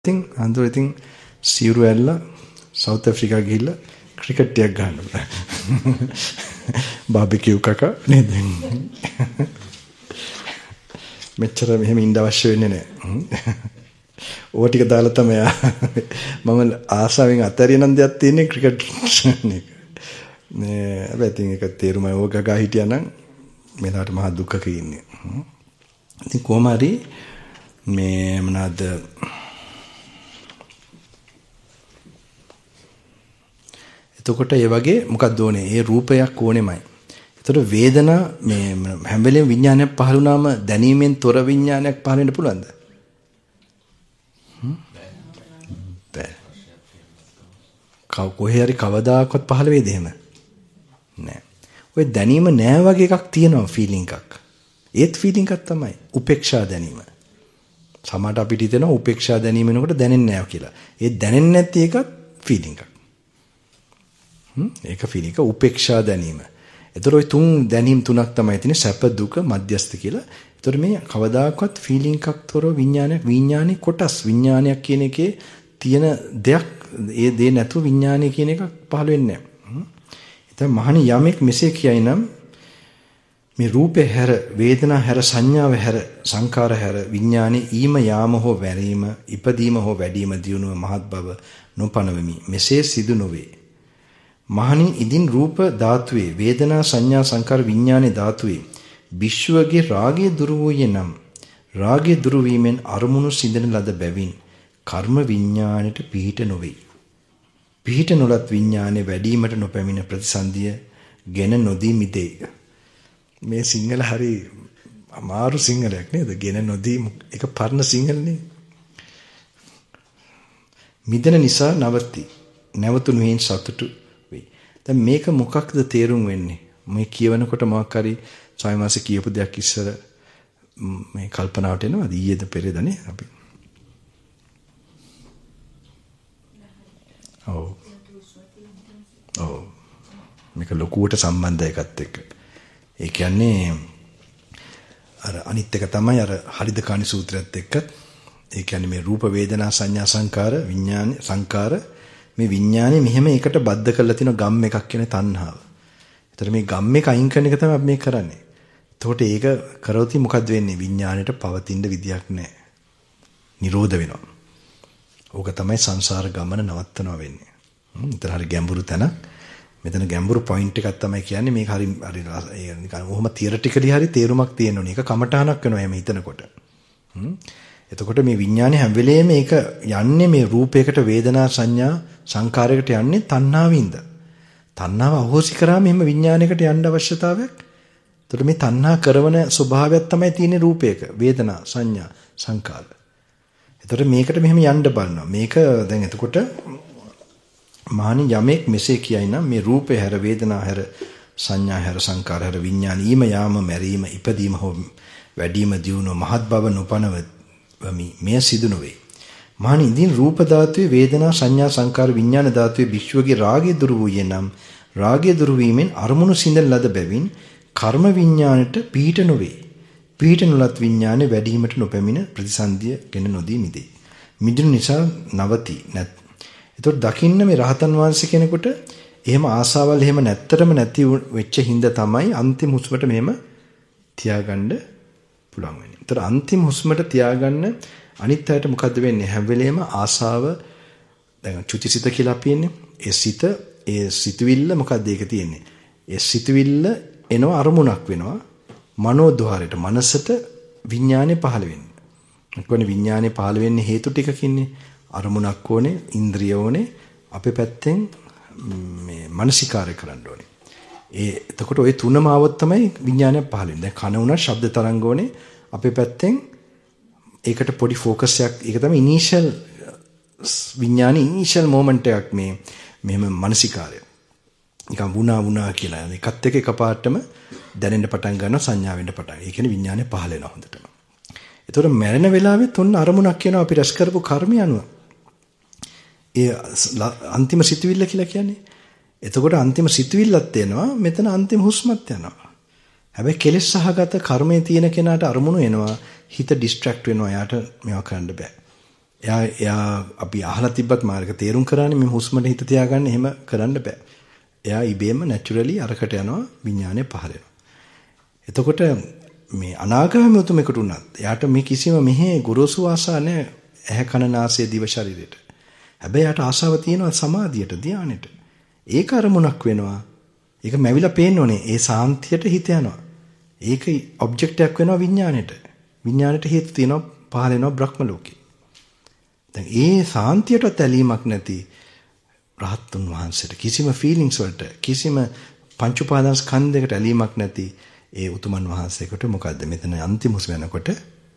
ඉතින් සිවුරු ඇල්ලලා සවුත් ඇෆ්‍රිකා ගිහිල්ලා ක්‍රිකට් එකක් ගහනවා. බාබිකියු කකා නේද? මෙච්චර මෙහෙම ඉඳ අවශ්‍ය වෙන්නේ නැහැ. ඕවා ටික දාලා තමයි මම ආසාවෙන් අතරියනම් දෙයක් තියෙන්නේ ක්‍රිකට් එක. හැබැයි ඉතින් ඒක තේරුමයි ඕක ගා හිටියා නම් මෙලාට මහා දුක්ඛක ඉන්නේ. ඉතින් කොහොම හරි මේ මොනවාද එතකොට ඒ වගේ මොකක්ද ඕනේ? ඒ රූපයක් ඕනෙමයි. එතකොට වේදනා මේ හැම වෙලේම විඥානයක් පහළ වුණාම දැනීමෙන් තොර විඥානයක් පහළ වෙන්න පුළුවන්ද? බෑ. කොහේ හරි කවදාකවත් පහළ වෙයිද එහෙම? නෑ. ඔය දැනීම නෑ වගේ එකක් තියෙනවා ෆීලිං එකක්. ඒත් ෆීලිං එකක් තමයි උපේක්ෂා දැනීම. සමහරට අපිට හිතෙනවා උපේක්ෂා දැනීම වෙනකොට දැනෙන්නේ නැහැ කියලා. ඒ දැනෙන්නේ නැති එකත් ෆීලිං එකක්. ඒක ෆීලිං එක උපේක්ෂා දැනීම. ඒතර ওই තුන් දැනීම් තුනක් තමයි තියෙන්නේ සැප දුක මධ්‍යස්ථ කියලා. ඒතර මේ කවදාකවත් ෆීලිං එකක් තොරව විඥානයේ කොටස් විඥානයක් කියන එකේ තියෙන දෙයක් ඒ දේ නැතුව විඥානය කියන එකක් පහළ වෙන්නේ නැහැ. එතන මහණි යමෙක් මෙසේ කියයි නම් මේ රූපේ හැර වේදනා හැර සංඥාව හැර සංකාර හැර විඥානේ ඊම යාම හෝ වැරීම ඉපදීම හෝ වැඩිම දියුණුව මහත් බව නොපනවමි. මෙසේ සිදු නොවේ. මහණි ඉදින් රූප ධාතුවේ වේදනා සංඥා සංකාර විඥානේ ධාතුවේ විශ්වගේ රාගය දුරු වූයේ නම් රාගය දුරු වීමෙන් අරමුණු සිඳන ලද බැවින් කර්ම විඥාණයට පිහිට නොවේ. පිහිට නොලත් විඥානේ වැඩිවීමට නොපැමිණ ප්‍රතිසන්දිය ගෙන නොදී මිදේ. මේ සිංහල හරි අමාරු සිංහලයක් නේද? ගෙන නොදී එක පරණ සිංහලනේ. මිදෙන නිසා නවති. නැවතුණු හේන් සතුටු වෙයි. දැන් මේක මොකක්ද තේරුම් වෙන්නේ? මේ කියවනකොට මොකක් හරි සායමාස කියපු දෙයක් ඉස්සර මේ කල්පනාවට එනවාද? ඊයේද පෙරේදනේ අපි. ඔව්. මේක ලොකුවට සම්බන්ධයි එකත් එක්ක. ඒ කියන්නේ අර අනිත් එක තමයි අර හරිදකානි සූත්‍රයත් එක්ක. ඒ කියන්නේ මේ රූප වේදනා සංඥා සංකාර විඥාන සංකාර මේ විඥානේ මෙහෙම එකට බද්ධ කරලා තියෙන ගම් එකක් කියන තණ්හාව. ඒතර මේ ගම් එක අයින් කරන එක තමයි අපි මේ කරන්නේ. එතකොට ඒක කරොත් මොකද්ද වෙන්නේ? විඥාණයට පවතින විදියක් නැහැ. නිරෝධ වෙනවා. ඕක තමයි සංසාර ගමන නවත්තනවා වෙන්නේ. මෙතන හරි ගැඹුරු තැනක්. මෙතන ගැඹුරු පොයින්ට් එකක් තමයි කියන්නේ මේක හරි නිකන් ඔහොම තියරිටිකලි හරි තේරුමක් තියෙන්න ඕනේ. ඒක කමඨාණක් වෙනවා එහෙම හිතනකොට. එතකොට මේ විඥානේ හැම වෙලේම ඒක යන්නේ මේ රූපයකට වේදනා සංඥා සංකාරයකට යන්නේ තණ්හාවින්ද. තණ්හාව අහෝසි කරාම එහෙම විඥානයකට යන්න අවශ්‍යතාවයක්. එතකොට මේ තණ්හා කරන ස්වභාවයක් තමයි තියෙන්නේ රූපයක වේදනා සංඥා සංකාර. එතකොට මේකට මෙහෙම යන්න බලනවා. මේක දැන් එතකොට මානි යමෙක් මෙසේ කියයි නම් මේ රූපේ හැර වේදනා හැර සංඥා හැර සංකාර හැර විඥාන ඊම යාම මැරීම ඉපදීම හෝ වැඩිම දියුණුව මහත් බව නොපනවමි. මෙය සිදු නොවේ. මානි ඉදින් රූප ධාතුවේ වේදනා සංඥා සංකාර විඥාන ධාතුවේ විශ්වගේ රාගය දුරු වූයේ නම් රාගය දුරු වීමෙන් අරමුණු සිඳන ලද බැවින් කර්ම විඥාණයට පිහිට නොවේ. පිහිට නොලත් විඥානේ වැඩිවීමට නොපැමිණ ප්‍රතිසන්දිය ගෙන නොදී මිදේ. මිදුණු නිසා නවති නැත්. ඒතකොට දකින්න මේ රහතන් වහන්සේ කෙනෙකුට එහෙම ආසාවල් එහෙම නැත්තරම නැති වෙච්ච හින්දා තමයි අන්තිම හුස්මට මෙහෙම තියාගන්න පුළුවන් වෙන්නේ. ඒතර අන්තිම හුස්මට තියාගන්න අනිත් අයට මොකද්ද වෙන්නේ? හැම වෙලේම ආසාව දැන් චුතිසිත කියලා අපි ඉන්නේ. ඒ සිත ඒ සිතුවිල්ල මොකද්ද ඒක තියෙන්නේ? ඒ සිතුවිල්ල එනවා අරමුණක් වෙනවා. මනෝද්වාරයට මනසට විඥානේ පහළ වෙන්නේ. මොකද විඥානේ පහළ වෙන්නේ හේතු ටිකකින්නේ. අරමුණක් ඕනේ, ඉන්ද්‍රිය ඕනේ, අපේ පැත්තෙන් මේ මානසිකාරය කරන්න ඕනේ. එතකොට ওই තුනම આવොත් තමයි විඥානය පහළ වෙන්නේ. දැන් කන උනා ශබ්ද තරංග ඕනේ, අපේ පැත්තෙන් ඒකට පොඩි ફોකස් එකක්. ඒක තමයි ඉනිෂියල් විඥානේ ඉනිෂියල් මොමන්ට් එකක් මේ මෙහෙම මානසිකාරය. නිකන් වුණා කියලා. ඒකත් එක්ක එකපාරටම දැනෙන්න පටන් ගන්නවා සංඥා වෙන්න පටන්. ඒ කියන්නේ විඥානය පහළ වෙනවා හොඳටම. ඒතකොට මැරෙන වෙලාවෙත් ඔන්න අරමුණක් කියනවා අපි රැස් කරපු කර්මය අනුව. ඒ අන්තිම සිතුවිල්ල කියලා කියන්නේ. එතකොට අන්තිම සිතුවිල්ලත් එනවා මෙතන අන්තිම හුස්මත් යනවා. හැබැයි කෙලෙස් සහගත කර්මයේ තියෙන කෙනාට අරමුණු එනවා හිත ડિස්ට්‍රැක්ට් වෙනවා යාට මේවා කරන්න බෑ. එයා අපි අහලා තිබ්බත් මාර්ග තේරුම් කරන්නේ මේ හුස්මට හිත තියාගන්න එහෙම කරන්න බෑ. එයා ඉබේම නැචරලි අරකට යනවා විඥානය පහළ වෙනවා. එතකොට මේ අනාගාමී උතුමෙකුට උනත් එයාට මේ කිසිම මෙහි ගුරුසු ආසා නැහැ ඇහැ කන නාසය දිව ශරීරයට. හැබැයි එයාට ආසාව තියෙනවා සමාධියට ධානයට. ඒක අරමුණක් වෙනවා. ඒක මැවිලා පේන්නෝනේ. ඒ සාන්තියට හිත යනවා. ඒක ඔබ්ජෙක්ට් එකක් වෙනවා විඥාණයට. විඥාණයට හේතු තියෙනවා පහළ වෙනවා බ්‍රහ්ම ලෝකේ. දැන් ඒ සාන්තියටත් ඇලීමක් නැති රහත්තුන් වහන්සේට කිසිම ෆීලිංගස් වලට කිසිම පංච උපාදාන ස්කන්ධයකට ඇලීමක් නැති ඒ උතුමන් වහන්සේකට මොකද්ද මෙතන අන්තිම හුස්ම යනකොට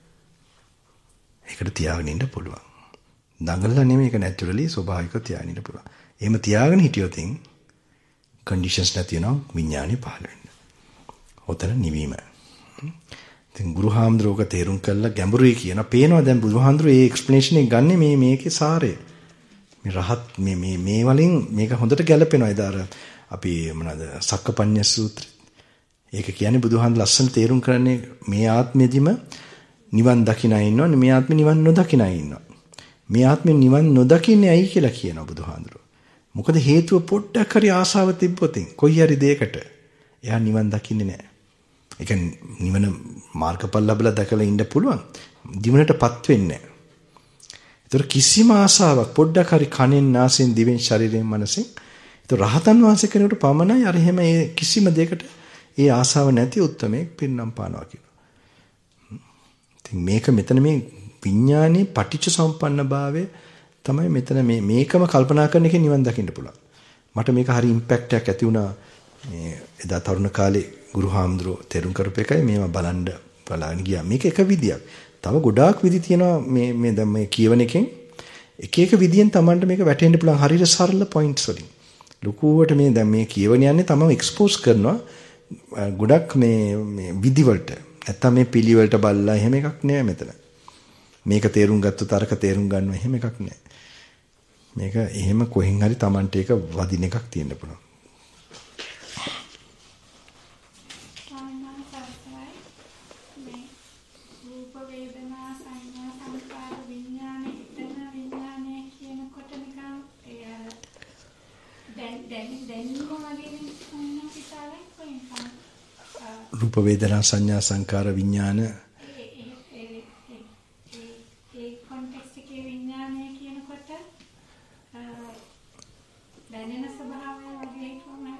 ඒකට තියාගෙන ඉන්න පුළුවන්. දඟලලා නෙමෙයි ඒක නැචරලි ස්වභාවිකව තියාගෙන ඉන්න පුළුවන්. එහෙම තියාගෙන හිටියොත් කන්ඩිෂන්ස් නැති වෙනවා විඥානෙ පහළ වෙන්න. ඔතන නිවීම. ඉතින් ගුරුහාමුදුරුවෝ තේරුම් කළා ගැඹුරුයි කියන පේනවා දැන් බුදුහාමුදුරුවෝ මේ එක්ස්ප්ලනේෂන් එක ගන්නෙ මේකේ සාරය. මේ රහත් මේ වලින් මේක හොඳට ගැලපෙනවා. ඒදාර අපි මොනවාද සක්කපඤ්ඤ සූත්‍රය. ඒක කියන්නේ බුදුහාමුදුරුවෝ ලස්සන තේරුම් කරන්නේ මේ ආත්මෙදිම නිවන් දකින්න අය ඉන්නවා. මේ ආත්මෙ නිවන් නොදකින්න අය ඉන්නවා. මේ ආත්මෙ නිවන් නොදකින්නේ ඇයි කියලා කියනවා බුදුහාමුදුරුවෝ. මොකද හේතුව පොඩ්ඩක් හරි ආසාව තිබ්බොතින් කොයි හරි දෙයකට එයා නිවන් දකින්නේ නැහැ. ඒ කියන්නේ නිවන මාර්ගඵල ලැබලා දැකලා ඉන්න පුළුවන්. දිවනටපත් වෙන්නේ නැහැ. ඒතර කිසිම ආසාවක් පොඩ්ඩක් හරි කනෙන් නාසයෙන් දිවෙන් ශරීරයෙන් මනසෙන් ඒතර රහතන් වහන්සේ කෙනෙකුට පමණයි අර එහෙම ඒ කිසිම දෙයකට ඒ ආසාව නැති උත්මේ පින්නම් පානවා කියනවා. ඉතින් මේක මෙතන මේ විඥානයේ පටිච්ච සම්පන්න භාවය තමයි මෙතන මේකම කල්පනා කරන එකෙන් නිවන් දකින්න පුළුවන්. මට මේක හරි ඉම්පැක්ට් එකක් ඇති වුණා මේ එදා තරුණ කාලේ ගුරුහාමුදුරුවෝ තෙරුම් කරපු එකයි මේවා බලන්න ගියා. මේක එක විදියක්. තව ගොඩාක් විදි තියෙනවා මේ දැන් මේ කියවන එකෙන් එක විදියෙන් Tamanට මේක වැටෙන්න පුළුවන් හරියට සරල පොයින්ට්ස් වලින්. ලකුවට මේ දැන් මේ කියවන යන්නේ තමම එක්ස්පෝස් කරනවා ගොඩක් මේ විදි වලට. නැත්තම් මේ පිළිවෙලට බලලා එහෙම එකක් නෑ මෙතන. මේක තේරුම් ගත්තොත් අරක තේරුම් ගන්නවා එහෙම එකක් නෑ. මේක එහෙම කොහෙන් හරි Tamanට ඒක වදින එකක් තියෙන්න පුළුවන්. රූප වේදනා සංඥා සංකාර විඥාන ඒ කොන්ටෙක්ස්ට් එකේ විඥානය කියනකොට දැනෙන ස්වභාවය වගේ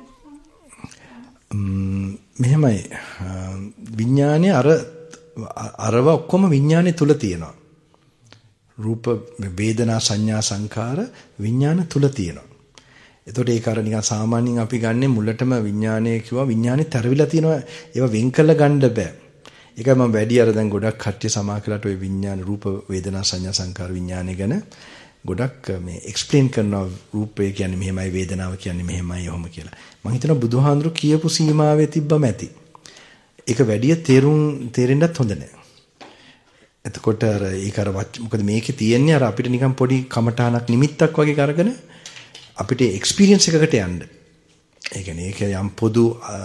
මෙහෙමයි විඥානය අරව ඔක්කොම විඥානය තුල තියෙනවා. රූප වේදනා සංඥා සංකාර විඥාන තුල තියෙනවා. එතකොට ඒක අර නිකන් සාමාන්‍යයෙන් අපි ගන්නෙ මුලටම විඥානය කිව්වා විඥානේ තරවිලා තියෙනවා ඒවා වෙන් කරලා ගන්න බෑ. ඒකයි මම වැඩි අර දැන් ගොඩක් කට්ටිය සමාකලට ওই විඥාන රූප වේදනා සංඥා සංකාර විඥානය ගැන ගොඩක් මේ එක්ස්ප්ලেইন කරනවා රූපය කියන්නේ මෙහෙමයි වේදනාව කියන්නේ මෙහෙමයි ඔහොම කියලා. මම හිතනවා බුදුහාඳුරු කියපු සීමාවේ තිබ්බම ඇති. ඒක වැඩි තේරෙන්නත් හොඳ නැහැ. එතකොට අර ඒක අර මොකද මේකේ තියෙන්නේ අර අපිට නිකන් පොඩි කමඨානක් නිමිත්තක් වගේ අරගෙන අපිට එක්ස්පීරියන්ස් එකකට යන්න. ඒ කියන්නේ ඒක යම් පොදු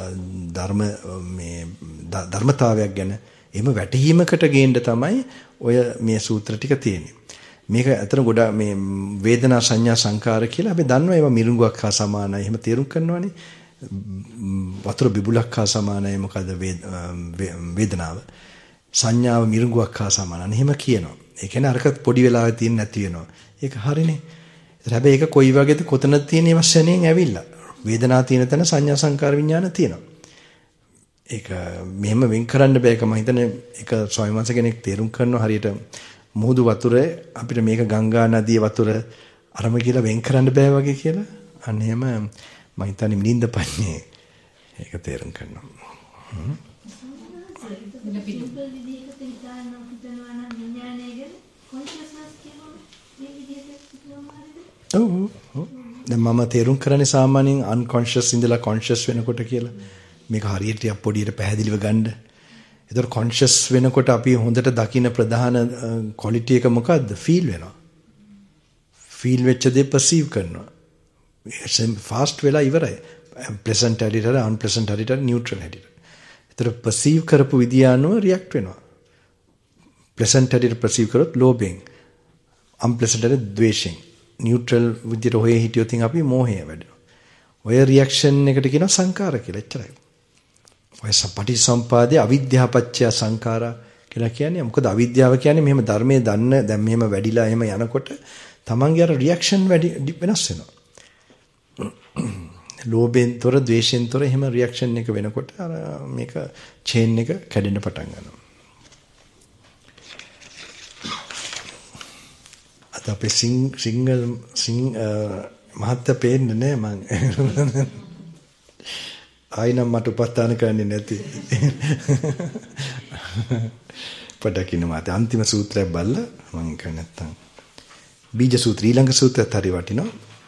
ධර්මතාවයක් ගැන එහෙම වැටහීමකට ගේන්න තමයි ඔය මේ සූත්‍ර ටික තියෙන්නේ. මේක අතන ගොඩාක් මේ වේදනා සංඥා සංකාර කියලා අපි දන්නවා ඒවා මිරිඟුවක් හා සමානයි. එහෙම තේරුම් කරනවානේ. වතුර බිබුලක් හා සමානයි මොකද වේදනාව. සංඥාව මිරිඟුවක් හා සමානයි. එහෙම කියනවා. ඒ කියන්නේ අරක පොඩි වෙලාවෙ තියෙන නැති වෙනවා. ඒක හරිනේ. හැබැයි ඒක කොයි වගේද කොතනද තියෙන වශයෙන් ඇවිල්ලා වේදනා තියෙන තැන සංඥා සංකාර විඥාන තියෙනවා. ඒක මෙහෙම වෙන් කරන්න බෑ. ඒක මම හිතන්නේ ඒක ස්වාමීන් වහන්සේ කෙනෙක් තේරුම් කරනවා හරියට මුහුදු වතුරේ අපිට මේක ගංගා නදියේ වතුර අරම කියලා වෙන් කරන්න බෑ වගේ කියලා. අන්න එහෙම මම හිතන්නේ මිලින්ද පන්නේ ඒක තේරුම් කරනවා. ඔව් දැන් මම තේරුම් කරන්නේ සාමාන්‍යයෙන් අන්කොන්ෂස් ඉඳලා කොන්ෂස් වෙනකොට කියලා. මේක හරියට පොඩියට පැහැදිලිව ගන්න. ඒතර කොන්ෂස් වෙනකොට අපි හොඳට දකින ප්‍රධාන ක්වොලිටි එක මොකද්ද? ෆීල් වෙනවා. ෆීල් වෙච්ච දේ පර්සීව් කරනවා. ෆාස්ට් වෙලා ඉවරයි. ප්ලෙසන්ට් හැටියට, අන්ප්ලෙසන්ට් හැටියට, නියුට්‍රල් හැටියට. ඒතර පර්සීව් කරපු විදිය අනුව රියැක්ට් වෙනවා. ප්ලෙසන්ට් හැටියට පර්සීව් කරොත් ලෝභයෙන්, unpleasant එක ද්වේෂයෙන්. නියුට්‍රල් විදියට හොය හිටියොත් අපි මෝහය වැඩෙනවා. ඔය රියැක්ෂන් එකට කියනවා සංකාර කියලා. එච්චරයි. ඔය පටිච්චසමුප්පාදයේ අවිද්‍යාපච්චය සංඛාරා කියලා කියන්නේ. මොකද අවිද්‍යාව කියන්නේ මෙහෙම ධර්මයේ දන්න දැන් මෙහෙම වැඩිලා එහෙම යනකොට තමන්ගේ අර රියැක්ෂන් වැඩි වෙනස් වෙනවා. ලෝභයෙන් තොර, ද්වේෂයෙන් තොර එහෙම රියැක්ෂන් එක වෙනකොට අර මේක චේන් එක කැඩෙන්න පටන් ගන්නවා. අද අපේ සිංගල් මහත්ය පේන්නේ නැහැ මං. ආයිනම් මට උපස්ථාන කරන්නේ නැති. පඩකින මාත අන්තිම සූත්‍රය බලලා මං කියන්නේ නැත්තම් බීජ සූත්‍රය ඊළඟ සූත්‍රයත් හරි වටිනවා.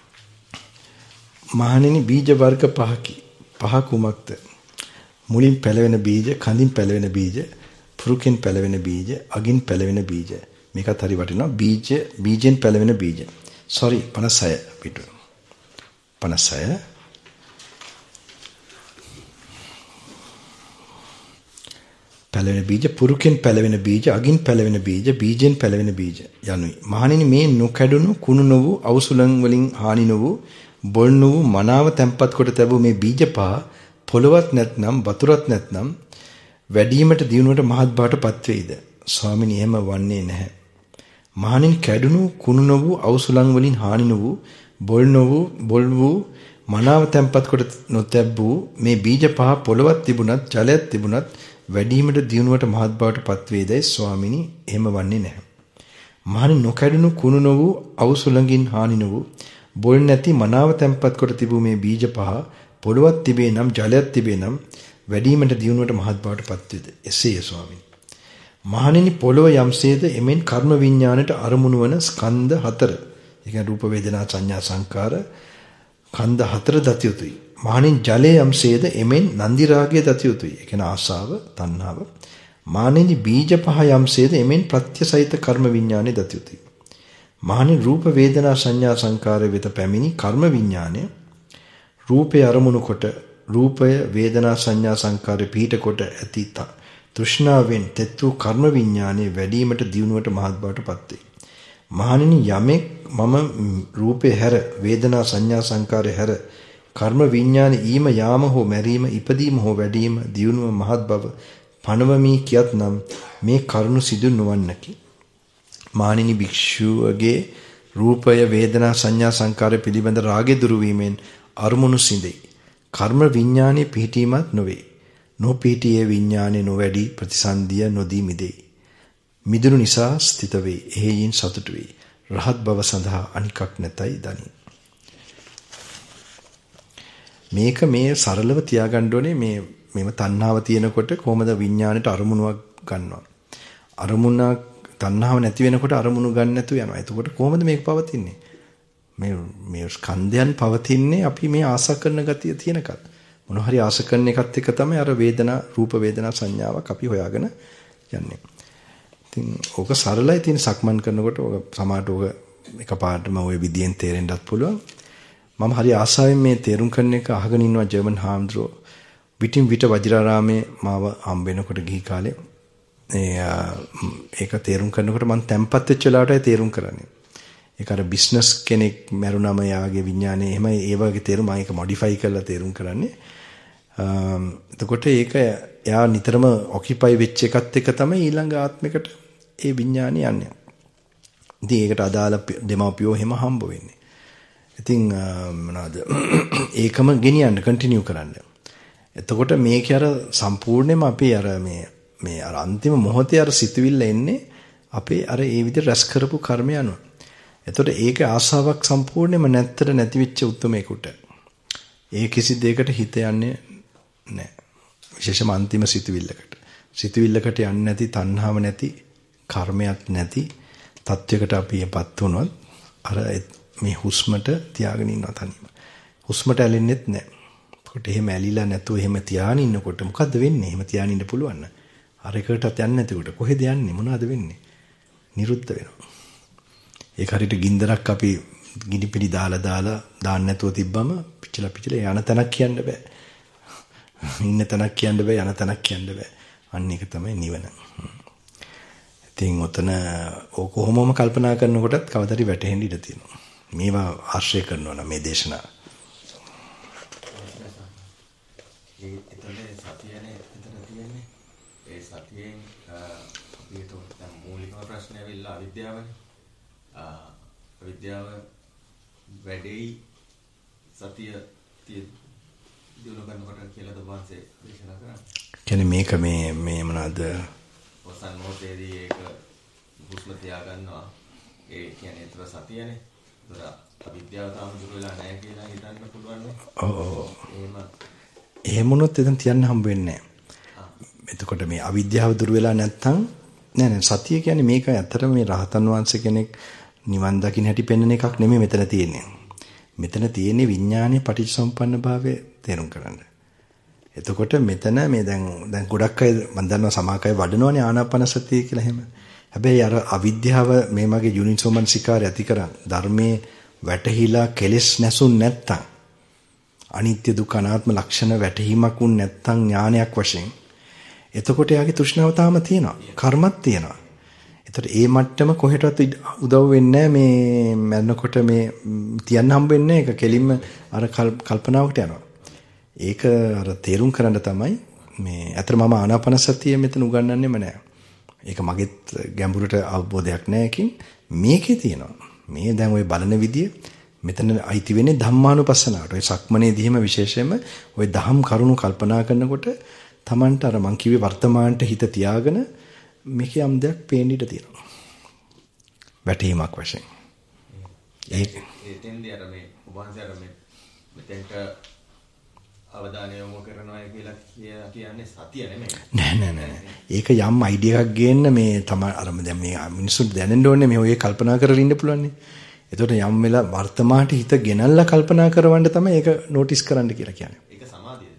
මහණෙනි බීජ වර්ග පහ කුමක්ද? මුලින් පැලවෙන බීජ, කඳින් පැලවෙන බීජ, පුරුකෙන් පැලවෙන බීජ, අගින් පැලවෙන බීජ. මේකත් හරි වටිනවා. බීජෙන් පැලවෙන බීජ. sorry 56 පිටු. 56 පැලවෙන බීජ, පුරුකෙන් පැලවෙන බීජ, අගින් පැලවෙන බීජ, බීජෙන් පැලවෙන බීජ යනුයි. මහණෙනි මේ නොකැඩුණු කුණු නොවූ අවසුලන් වලින් හානි නොවූ බොල් නොවූ මනාව තැම්පත් කොට තැබූ මේ බීජ පහ පොළවත් නැත්නම් වතුරත් නැත්නම් වැඩිවීමට දියුණුවට මහත් බවට පත් වේද? ස්වාමිනී එහෙම වන්නේ නැහැ. මහණෙනි කැඩුණු කුණු නොවූ අවසුලන් වලින් හානි නොවූ බොල් වූ මනාව තැම්පත් කොට නොතැබූ මේ බීජ පහ පොළවත් තිබුණත් ජලයක් තිබුණත් වැඩිවීමට දියුණුවට මහත් බවට පත් වේදයි ස්වාමිනී එහෙම වන්නේ නැහැ. මහණෙනි නොකැඩුණු කුණු නොවූ අවසුලකින් හානි නොවූ බොල් නැති මනාව තැම්පත් කොට තිබූ මේ බීජ පහ පොළවත් තිබේ නම් ජලයක් තිබේ නම් වැඩිවීමට දියුණුවට මහත් බවට පත් වේද? එසේය ස්වාමිනී. මහණෙනි පොළව යම්සේද එමෙන් කර්ම විඥාණයට අරමුණු වන ස්කන්ධ හතර. ඒ කියන්නේ රූප වේදනා සංඥා සංකාර ඛණ්ඩ හතර දති යුතුයි. මහණෙනි ජලය යම්සේද එමෙන් නන්දි රාගය දති යුතුයි. ඒ කියන්නේ ආසාව, තණ්හාව. මහණෙනි බීජ පහ යම්සේද එමෙන් ප්‍රත්‍යසහිත කර්ම විඥාණය දති යුතුයි. මහණෙනි රූප වේදනා සංඥා සංකාර වෙත පැමිණි කර්ම විඥාණය රූපය අරමුණු කොට රූපය වේදනා සංඥා සංකාරේ පිහිට කොට ඇති තෘෂ්ණාවෙන් තෙත් වූ කර්ම විඥානයේ වැඩිවීමට දියුණුවට මහත් බවට පත් වේ. මහණෙනි යමෙක් මම රූපේ හැර වේදනා සංඥා සංකාරේ හැර කර්ම විඥාන ඊම යාම හෝ මැරීම ඉපදීම හෝ වැඩිවීම දියුණුව මහත් බව පණවමි කියත්නම් මේ කරුණ සිදු නොවන්නකි. මහණෙනි භික්ෂුවගේ රූපය වේදනා සංඥා සංකාරය පිළිබඳ රාගය දුරු වීමෙන් අරමුණු සිඳේ. කර්ම විඥානයේ පිහිටීමක් නොවේ. නොපීඨියේ විඥානේ නොවැඩි ප්‍රතිසන්දිය නොදී මිදේ. මිදුණු නිසා ස්ථිත වේ. එහෙයින් සතුට වේ. රහත් බව සඳහා අනිකක් නැතයි දනි. මේක මේ සරලව තියාගන්න ඕනේ මේව තණ්හාව තියෙනකොට කොහොමද විඥාණයට අරමුණක් ගන්නවා. අරමුණක් තණ්හාව නැති වෙනකොට අරමුණු ගන්න නැතුව යනවා. එතකොට කොහොමද මේක පවතින්නේ? මේ ස්කන්ධයන් පවතින්නේ අපි මේ ආශා කරන ගතිය තියෙනකල්. මොන හරි ආශ කරන එකත් එක තමයි අර වේදනා රූප වේදනා සංඥාවක් අපි හොයාගෙන යන්නේ. ඉතින් ඕක සරලයි. ඉතින් සක්මන් කරනකොට ඕක සමාහට ඕක එකපාරටම ওই විදියෙන් තේරෙන්නත් පුළුවන්. මම හරි ආසාවෙන් මේ තේරුම් කරන එක අහගෙන ඉන්නවා ජර්මන් හාමුදුරුවෝ. විටින් විට වජිරාරාමේ මාව හම්බ වෙනකොට ගිහි කාලේ ඒක තේරුම් කරනකොට මම තැම්පත් වෙච්ච වෙලාවටයි තේරුම් කරන්නේ. ඒක අර බිස්නස් කෙනෙක් මරුණම යාගේ විඥානේ එහෙම ඒ වගේ තේරුම් මම ඒක මොඩිෆයි කරලා තේරුම් කරන්නේ. එතකොට ඒක එයා නිතරම ඔකියුපයි වෙච්ච එකත් එක තමයි ඊළඟ ආත්මිකට ඒ විඥානේ යන්නේ. ඉතින් ඒකට අදාළ දෙමාපියෝ හැම හම්බ වෙන්නේ. ඉතින් මොනවාද ඒකම ගෙනියන්න කන්ටිනියු කරන්න. එතකොට මේක අර සම්පූර්ණයෙන්ම අපි අර මේ අර අන්තිම මොහොතේ අර සිතුවිල්ල එන්නේ අපේ අර ඒ විදිහට රැස් කරපු කර්මය අනුව. එතකොට ඒක ආසාවක් සම්පූර්ණයෙන්ම නැත්තර නැති වෙච්ච උත්මේකට. ඒ කිසි දෙයකට හිත යන්නේ නැහැ. විශේෂම අන්තිම සිතුවිල්ලකට. සිතුවිල්ලකට යන්නේ නැති, තණ්හාව නැති, කර්මයක් නැති තත්වයකට අපිපත් වුණොත් අර මේ හුස්මට තියාගෙන ඉන්නවා තනියම. හුස්මට ඇලෙන්නෙත් නැහැ. ඒකට එහෙම ඇලිලා නැතුව එහෙම තියාගෙන ඉන්නකොට මොකද්ද වෙන්නේ? එහෙම තියාගෙන ඉන්න පුළුවන් නේද? අර එකටත් යන්නේ නැතිකොට කොහෙද යන්නේ? මොනවද වෙන්නේ? නිරුද්ධ වෙනවා. ඒක හරියට ගින්දරක් අපි ගිනි පිටි දාලා දාන්න නැතුව තිබ්බම පිච්චිලා යන තැනක් කියන්න බෑ. ඉන්න තැනක් කියන්න බෑ, යන තැනක් කියන්න බෑ. අන්න ඒක තමයි නිවන. ඉතින් ඔතන කොහොමම කල්පනා කරනකොටත් කවදාද වැටෙන්න ඉඩ තියෙනවා. මේවා ආශ්‍රය කරනවා නම් මේ දේශනා. ඒතනේ සතියනේ එතන තියෙන්නේ. ඒ සතියෙන් අපිට දැන් මූලිකම ප්‍රශ්නේ ඇවිල්ලා අවිද්‍යාවනේ. අවිද්‍යාව වැඩි සතිය දිනු ගන්නකොට කියලා දවසේ දේශනා කරා. කියන්නේ මේක මේ මොනවාද? වසන් මොහොතේදී ඒක හුස්ම තියා ගන්නවා. ඒ කියන්නේ ඒතර සතියනේ. ඒතර අවිද්‍යාව තාම දුර වෙලා නැහැ කියලා හිතන්න පුළුවන් නේ. ඔව්. එහෙම වුණොත් එතන තියන්න හම්බ වෙන්නේ නැහැ. එතකොට මේ අවිද්‍යාව දුර වෙලා නැත්තම් නෑ සතිය කියන්නේ මේක ඇත්තටම මේ රහතන් වහන්සේ කෙනෙක් නිවන් දකින්න හැටි පෙන්වන එකක් නෙමෙයි මෙතන තියෙන්නේ. මෙතන තියෙන්නේ විඥානයේ පටිච්චසමුප්පන්න භාවය තේරුම් ගන්න. එතකොට මෙතන මේ දැන් ගොඩක් අය මම දන්නවා සමාකය වඩනවනේ ආනාපාන සතිය කියලා එහෙම. හැබැයි අර අවිද්‍යාව මේ මගේ යුනිසෝමනසිකාරය ඇති කරන් ධර්මයේ වැටහිලා කෙලෙස් නැසුන් නැත්තම් අනිත්‍ය දුක්ඛ අනාත්ම ලක්ෂණ වැටහීමක් උන් නැත්තම් ඥානයක් වශයෙන් එතකොට යාගේ තෘෂ්ණාව තාම තියෙනවා කර්මත් තියෙනවා. එතකොට ඒ මට්ටම කොහෙටවත් උදව් වෙන්නේ මේ මරනකොට මේ තියන්න හම්බ වෙන්නේ ඒක කෙලින්ම අර කල්පනාවකට යනවා. ඒක අර තේරුම් කරන්න තමයි මේ අතර මම ආනාපාන සතිය මෙතන උගන්වන්නෙම නෑ. ඒක මගෙත් ගැඹුරට අවබෝධයක් නෑ එකකින් මේකේ තියෙනවා. මේ දැන් ওই බලන විදිය මෙතන අයිති වෙන්නේ ධම්මානුපස්සනාවට. ඔය සක්මනේදීම විශේෂයෙන්ම ওই දහම් කරුණු කල්පනා කරනකොට Tamanට අර මං කිව්වේ වර්තමානට හිත තියාගෙන මේකේ යම් දෙයක් පේන්න ඉඩ තියෙනවා. වැටීමක් වශයෙන්. ඒතෙන්දී අර මේ උපවාසය අර මේ මෙතෙන්ට අවධානය යොමු කරනවා කියලා කියන්නේ සතිය නෙමෙයි. නෑ. ඒක යම් අයිඩියා එකක් ගේන්න මේ තමයි අර දැන් මේ මිනිස්සුන්ට දැනෙන්න ඕනේ මේ ඔය කල්පනා කරලා ඉන්න පුළුවන් නේ. එතකොට යම් වෙලා වර්තමානට හිත ගෙනල්ලා කල්පනා කරවන්න තමයි ඒක නෝටිස් කරන්න කියලා කියන්නේ. ඒක සමාධියද?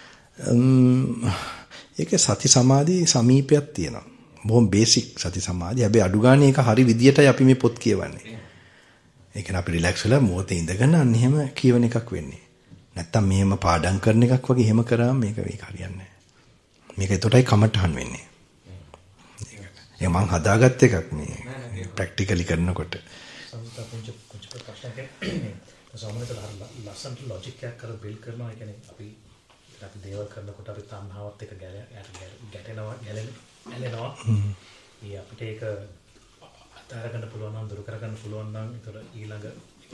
ඒක සති සමාධි සමීපයක් තියෙනවා. බොහොම බේසික් සති සමාධි. හැබැයි අඩු ගානේ ඒක හරි විදියටයි අපි මේ පොත් කියවන්නේ. ඒ කියන්නේ අපි රිලැක්ස් වෙලා මොහොතේ ඉඳගෙන අන්න එහෙම කියවන එකක් වෙන්නේ. නැත්තම් මෙහෙම පාඩම් කරන එකක් වගේ එහෙම කරාම මේක හරියන්නේ නැහැ. මේක එතකොටයි කමටහන් වෙන්නේ. ඒක මං හදාගත්ත එකක් මේ ප්‍රැක්ටිකලි කරනකොට. සම්පූර්ණ පුංචි ප්‍රශ්නයක් සාමාන්‍යයෙන් ලස්සන්ට ලොජික් එකක් කරලා බිල්ඩ් කරනවා. ඒ කියන්නේ අපි දේවල් කරනකොට අපි තණ්හාවත් එක්ක ගැටෙනවා ඇලෙනවා. ඒ අපිට ඒක අතාර ගන්න පුළුවන් නම් දුරු කර ගන්න පුළුවන් නම් ඒතර ඊළඟ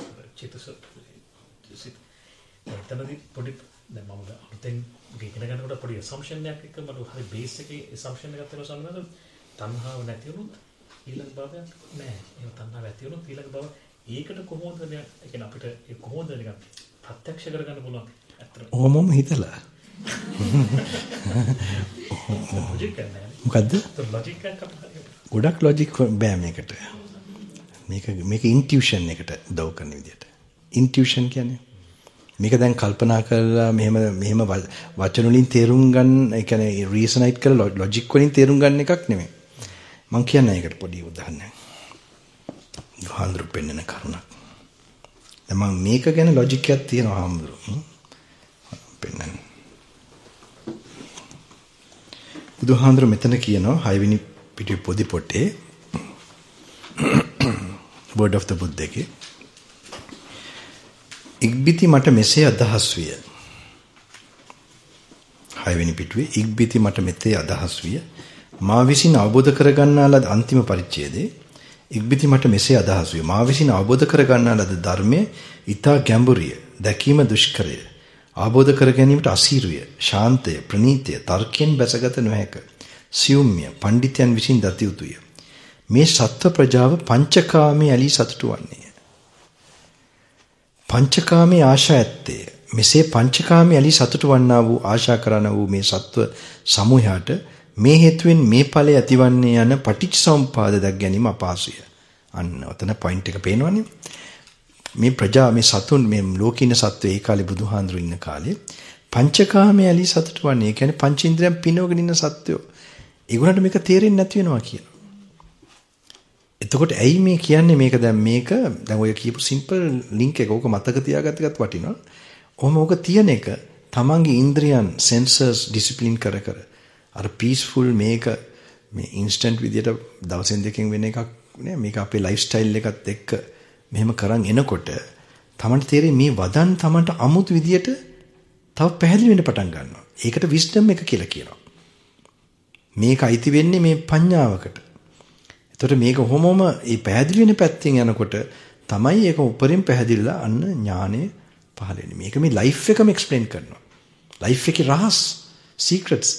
එතනදී පොඩි දැන් මම අලුතෙන් ඉගෙන ගන්නකොට පොඩි assumption එකක් එක්ක මට හරි බේස් එකේ assumption එකක් තියෙනවා සම්මත තණ්හාව නැති වුණොත් ඊළඟ භවයක් නැහැ. ඒක තණ්හාව ඇති වුණොත් ඊළඟ භව ඒකට කොහොමද ඒ කියන්නේ අපිට ඒ කොහොමද නිකන් ප්‍රත්‍යක්ෂ කරගන්න පුළුවන් අත්‍තර. ඕමම හිතලා. මොකද්ද? ලොජික් එකක් ගොඩක් ලොජික් බෑ මේකට. මේක ඉන්ටියුෂන් එකට උදව් කරන විදියට. ඉන්ටියුෂන් කියන්නේ මේක දැන් කල්පනා කරලා මෙහෙම වචන වලින් තේරුම් ගන්න, ඒ කියන්නේ රීසනයිට් කරලා ලොජික් වලින් තේරුම් ගන්න එකක් නෙමෙයි. මම කියන්නේ ඒකට පොඩි උදාහරණයක්. හාමුදුරු පෙන්නන කරුණක්. දැන් මම මේක ගැන ලොජික් එකක් තියෙනවා හාමුදුරු. පෙන්නන්න. බුදුහාමුදුරු මෙතන කියනවා 6 වෙනි පිටුවේ පොඩි පොටේ Word of the Buddha එකේ ඉක්බිති මට මෙසේ අදහස් විය. 6 වෙනි පිටුවේ ඉක්බිති මට මෙතේ අදහස් විය. මා විසින් අවබෝධ කරගන්නා ලද අන්තිම පරිච්ඡේදයේ ඉක්බිති මට මෙසේ අදහස් විය. මා විසින් අවබෝධ කරගන්නා ලද ධර්මයේ ඊතා ගැඹුරිය, දැකීම දුෂ්කරය, අවබෝධ කර ගැනීමට අසීරුය, ශාන්තය, ප්‍රණීතය, තර්කයෙන් බැසගත නොහැක, සියුම්ය, පඬිතයන් විසින් දත යුතුය. මේ සත්ව ප්‍රජාව පංචකාමී ඇලී සතුටු වන්නේය. පංචකාමී ආශා ඇත්තේ. මෙසේ පංචකාමී ඇලී සතුටු වන්නා වූ ආශා කරන වූ මේ සත්ව සමූහයට මේ හේතුවෙන් මේ ඵලය ඇතිවන්නේ යන පටිච්චසමුපාද දැක් ගැනීම අපහසුය. අන්න ඔතන පොයින්ට් එක පේනවනේ. මේ ප්‍රජා මේ සතුන් මේ ලෝකින සත්වෝ ඒ කාලේ බුදුහාඳුරු ඉන්න කාලේ පංචකාමී ඇලී සතුටු වන්නේ. ඒ කියන්නේ පංචේන්ද්‍රයන් පිනවගෙන ඉන්න සත්වෝ. ඒගොල්ලන්ට මේක තේරෙන්නේ නැති වෙනවා කියනවා. එතකොට ඇයි මේ කියන්නේ මේක දැන් ඔය කියපු සිම්පල් ලින්ක් එක ඕක මතක තියාගත්ත එකත් වටිනවා. ඔහොම ඕක තියෙන එක තමන්ගේ ඉන්ද්‍රියන් සෙන්සර්ස් ඩිසිප්ලින් කර අර පීස්ෆුල් මේක මේ ඉන්ස්ටන්ට් විදියට දවසෙන් දෙකෙන් වෙන එකක් නේ. මේක අපේ ලයිෆ් ස්ටයිල් එකත් එක්ක මෙහෙම කරන් එනකොට තමන්ට තේරෙයි මේ වදන් තමන්ට අමුතු විදියට තව පැහැදිලි වෙන්න පටන් ගන්නවා. ඒකට විස්ඩම් එක කියලා කියනවා. මේක අයිති වෙන්නේ මේ ප්‍රඥාවකට. එතකොට මේක කොහොමම මේ පැහැදිලි වෙන පැත්තෙන් යනකොට තමයි ඒක උපරිම පැහැදිලිලා අන්න ඥානෙ පහළ වෙන්නේ. මේක මේ ලයිෆ් එකම එක්ස්ප්ලেইন කරනවා. ලයිෆ් එකේ රහස්, සීක්‍රට්ස්.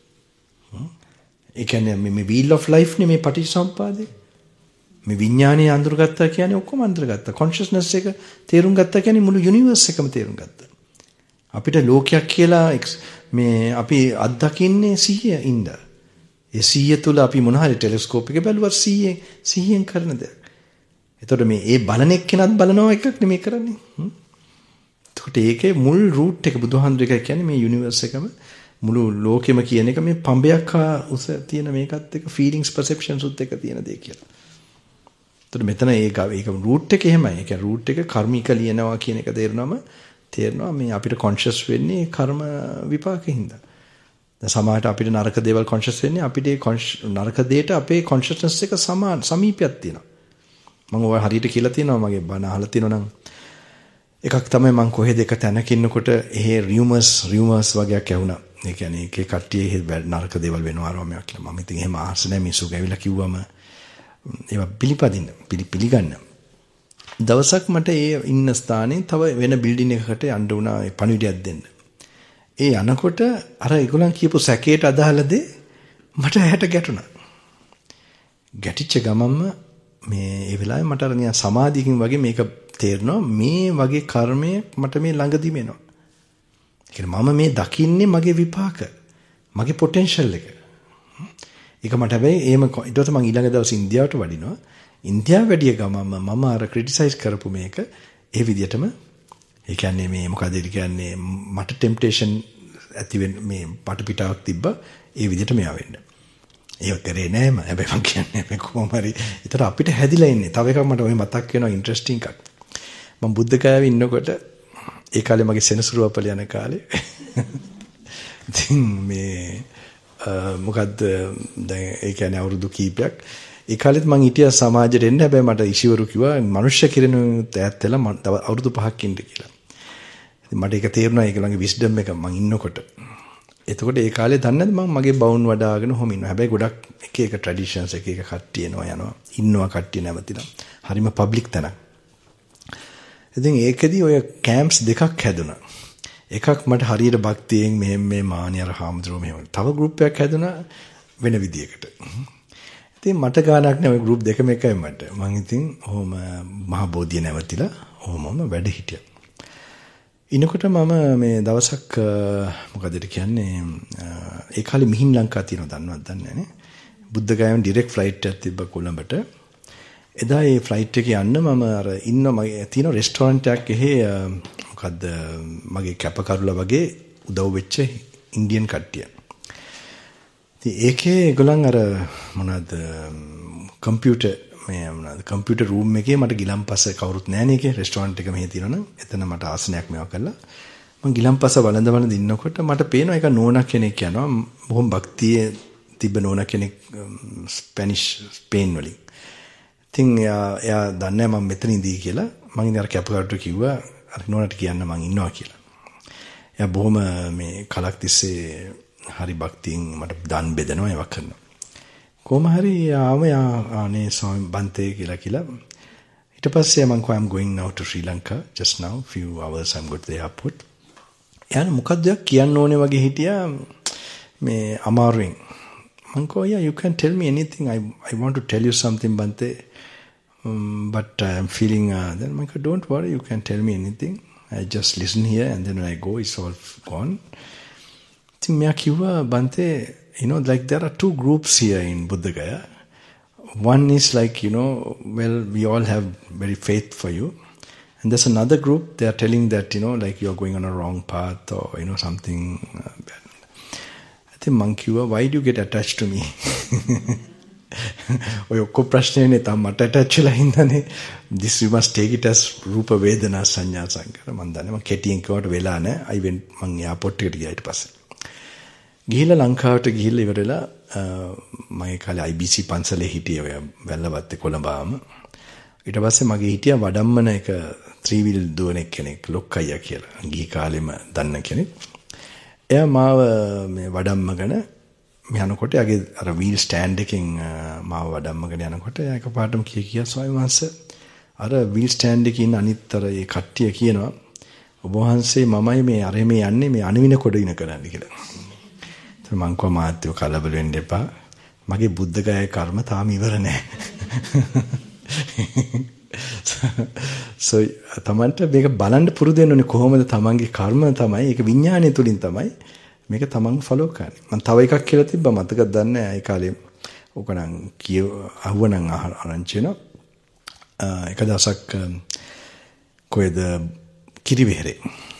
ඒ කියන්නේ මේ wheel of life නේ මේ පටිච්චසමුප්පාදේ. මේ විඥානය අඳුරගත්තා කියන්නේ ඔක්කොම අඳුරගත්තා. කොන්ෂස්නස් එක තේරුම් ගත්තා කියන්නේ මුළු යුනිවර්ස් එකම තේරුම් ගත්තා. අපිට ලෝකයක් කියලා මේ අපි අත්දකින්නේ 100 ඉඳ. ඒ 100 තුල අපි මොන හරි ටෙලස්කෝප් එක බැලුවත් 100න් කරන දෙයක්. එතකොට මේ ඒ බලන එක්කෙනත් බලනවා එකක් නෙමෙයි කරන්නේ. එතකොට ඒකේ මුල් රූට් එක බුදුහාමුදුර එක කියන්නේ මේ යුනිවර්ස් එකම මුළු ලෝකෙම කියන එක මේ පඹයක් උස තියෙන මේකත් එක ෆීලිංග්ස් පර්සෙප්ෂන්ස් උත් එක තියෙන දේ කියලා. එතකොට මෙතන ඒක රූට් එක එහෙමයි. ඒ කියන්නේ රූට් එක කර්මික ලියනවා කියන එක තේරෙනවා මේ අපිට කොන්ෂස් වෙන්නේ කර්ම විපාකෙින්ද. දැන් සමහරට අපිට නරක දේවල් කොන්ෂස් වෙන්නේ අපිට ඒ නරක දේට අපේ කොන්ෂස්නස් එක සමීපයක් තියෙනවා. මම ඔය හරියට කියලා තියෙනවා මගේ බණ අහලා තියෙනවා නම් එකක් තමයි මම කොහෙද එක තැනක ඉන්නකොට එහෙ රියුමර්ස් වගේක් ඇහුණා. ඒ කියන්නේ ඒකේ කට්ටිය නරක දේවල් වෙනවා රෝමයක් කියලා. මම ඉතින් එහෙම ආස නැහැ මිනිස්සු ගැවිලා කිව්වම ඒවා පිළිගන්න. දවසක් මට ඒ ඉන්න ස්ථානේ තව වෙන බිල්ඩින් එකකට යන්න වුණා ඒ පණිවිඩයක් දෙන්න. ඒ යනකොට අර ඒගොල්ලන් කියපු සැකේට අදාළ දේ මට ඇහැට ගැටුණා. ගැටිච්ච ගමන්ම මේ ඒ වෙලාවේ මට අර නිකන් සමාධියකින් වගේ මේක තේරෙනවා මේ වගේ කර්මයක් මට මේ ළඟදිම එනවා. ඒ කියන්නේ මම මේ දකින්නේ මගේ විපාක. මගේ පොටෙන්ෂල් එක. ඒක මට හැබැයි එහෙම ඊට පස්සේ මම ඊළඟ දවසේ ඉන්දියාවට වඩිනවා. ඉන්දියාව වැඩිය ගමන්ම මම අර ක්‍රිටිසයිස් කරපු මේක ඒ විදිහටම ඒ කියන්නේ මේ මොකද ඒ කියන්නේ මට ටෙම්ප්ටේෂන් ඇති වෙන මේ පටපිටාවක් තිබ්බා ඒ විදිහට මෙයා වෙන්න. ඒක කරේ නෑ මම හැබැයි මම කියන්නේ මේ කොහොම හරි ඒතර අපිට හැදිලා ඉන්නේ. තව එකක් මට ඔය මතක් වෙනවා ඉන්ටරෙස්ටිං එකක්. මම බුද්ධ ගයාවේ ඉන්නකොට ඒ කාලේ මගේ සෙනසුරු අපල යන කාලේ ඉතින් මේ මොකද්ද දැන් ඒ කියන්නේ අවුරුදු කීපයක් ඒ කාලෙත් මං හිටියා සමාජයට එන්න හැබැයි මට ඉෂිවරු කිව්වා මනුෂ්‍ය කිරණුත් ඈත් වෙලා මම තව අවුරුදු 5ක් ඉන්න කියලා. ඉතින් මට ඒක තේරුණා ඒගොල්ලන්ගේ විස්ඩම් එක මං ඉන්නකොට. එතකොට ඒ කාලේ දන්නේ නැද්ද මම මගේ බවුන් වඩාගෙන හොම ඉන්නවා. හැබැයි ගොඩක් එක එක ට්‍රැඩිෂන්ස් එක එක කට්ටිය යනවා ඉන්නවා කට්ටිය නැවතිලා. හරිම පබ්ලික් තැනක්. ඉතින් ඒකෙදි ඔය කැම්ප්ස් දෙකක් හැදුනා. එකක් මට හරියට භක්තියෙන් මේ මානියර හාමුදුරුවෝ මෙහෙම. තව ගෲප් එකක් හැදුනා වෙන විදියකට. ඉතින් මට ගානක් නෑ ඔය ගෲප් දෙකම එකයි මට. මං ඉතින් ඔහොම මහා බෝධිය නැවතිලා ඔහොමම වැඩ හිටියා. ඉනකොට මම මේ දවසක් මොකද කියන්නේ ඒ කාලේ මිහින් ලංකා තියෙනවා දන්නවද දන්නේ නැහැ. බුද්ධ ගයාවෙන් ඩිරෙක්ට් ෆ්ලයිට් එකක් තිබ්බ කොළඹට. එදා ඒ ෆ්ලයිට් එකේ යන්න මම අර ඉන්න මගේ තියෙන රෙස්ටෝරන්ට් එකක් එහෙ මොකද්ද මගේ කැපකරුලා වගේ උදව් වෙච්ච ඉන්දියන් කට්ටිය. ඉතින් ඒකේ ඒගොල්ලන් අර මොනවද කම්පියුටර් රූම් එකේ මට ගිලම්පස කවුරුත් නැහනේ ඒකේ රෙස්ටෝරන්ට් එක මෙහෙ තියෙනවනම් එතන මට ආසනයක් මේවා කරලා මම ගිලම්පස වළඳ ඉන්නකොට මට පේනවා එක නෝනා කෙනෙක් යනවා බොහොම භක්තියේ තිබ්බ නෝනා කෙනෙක් ස්පේන් වලින්. ඉතින් එයා දන්නේ මම මෙතන ඉඳී කියලා මම ඉතින් අර කැපකරුට කිව්වා අර නෝනාට කියන්න මම ඉන්නවා කියලා. එයා බොහොම මේ කලක් තිස්සේ හරි භක්තියෙන් මට දන් බෙදනවා ඒවා කරනවා. කොහොම හරි ආනේ ස්වාමී බන්තේ කියලා ඊට පස්සේ මම I'm going now to Sri Lanka just now few hours I'm going to the airport. යාන මොකද්ද කියන්න ඕනේ වගේ හිටියා මේ අමාරුවෙන්. මම කිව්වා yeah you can tell me anything I want to tell you something Bante but I'm feeling then I said don't worry you can tell me anything I just listen here and then when I go it's all gone. ඉතින් මම කිව්වා Bante you know like there are two groups here in Buddha Gaya. One is like well we all have very faith for you and there's another group they are telling that like you're going on a wrong path or something bad. I think Mankiwa why do you get attached to me? ඔය ඔක්කොම ප්‍රශ්නේනේ තමයි මට attach වෙලා ඉඳනේ this you must take it as රූප වේදනා සංඥා සංකාර මම දන්නේ මම කෙටියෙන් කියවට වෙලා නැහැ I went මම එයාපෝට් එකට ගියා ඊට පස්සේ ගිහිල්ලා ලංකාවට ගිහිල්ලා ඉවරලා මගේ කාලේ IBC පන්සලේ හිටියේ ඔය වැල්ලවත්තේ කොළඹාම. ඊට පස්සේ මගේ හිටියා වඩම්මන එක ත්‍රිවිල් දුවන කෙනෙක් ලොක්කයියා කියලා. ගිහි කාලෙම දන්න කෙනෙක්. එයා මාව මේ වඩම්මගෙන යනකොට යගේ අර වීල් ස්ටෑන්ඩ් එකෙන් මාව වඩම්මගෙන යනකොට එයා එකපාරටම කියා ස්වාමීන් වහන්සේ අර වීල් ස්ටෑන්ඩ් එකේ ඉන්න අනිත්තර ඒ කට්ටිය කියනවා ඔබ වහන්සේ මමයි මේ අර මේ යන්නේ මේ අණවින කොටින කරන්න කියලා. ඒත් මං කව මාත්‍යෝ කලබල වෙන්න එපා. මගේ බුද්ධ ගාය කර්ම තාම ඉවර නැහැ. so තමන්ට මේක බලන්න පුරුදු වෙන්න ඕනේ කොහොමද තමන්ගේ කර්ම තමයි ඒක විඥානය තුලින් තමයි මේක තමන් ෆලෝ කරන්නේ. මම තව එකක් කියලා තිබ්බා මතකද දන්නේ නැහැ ඒ කාලේ. ඕක නම් අහුවනම් ආරංචි වෙනවා. එක දවසක් කොහෙද කිරිවෙහෙරේ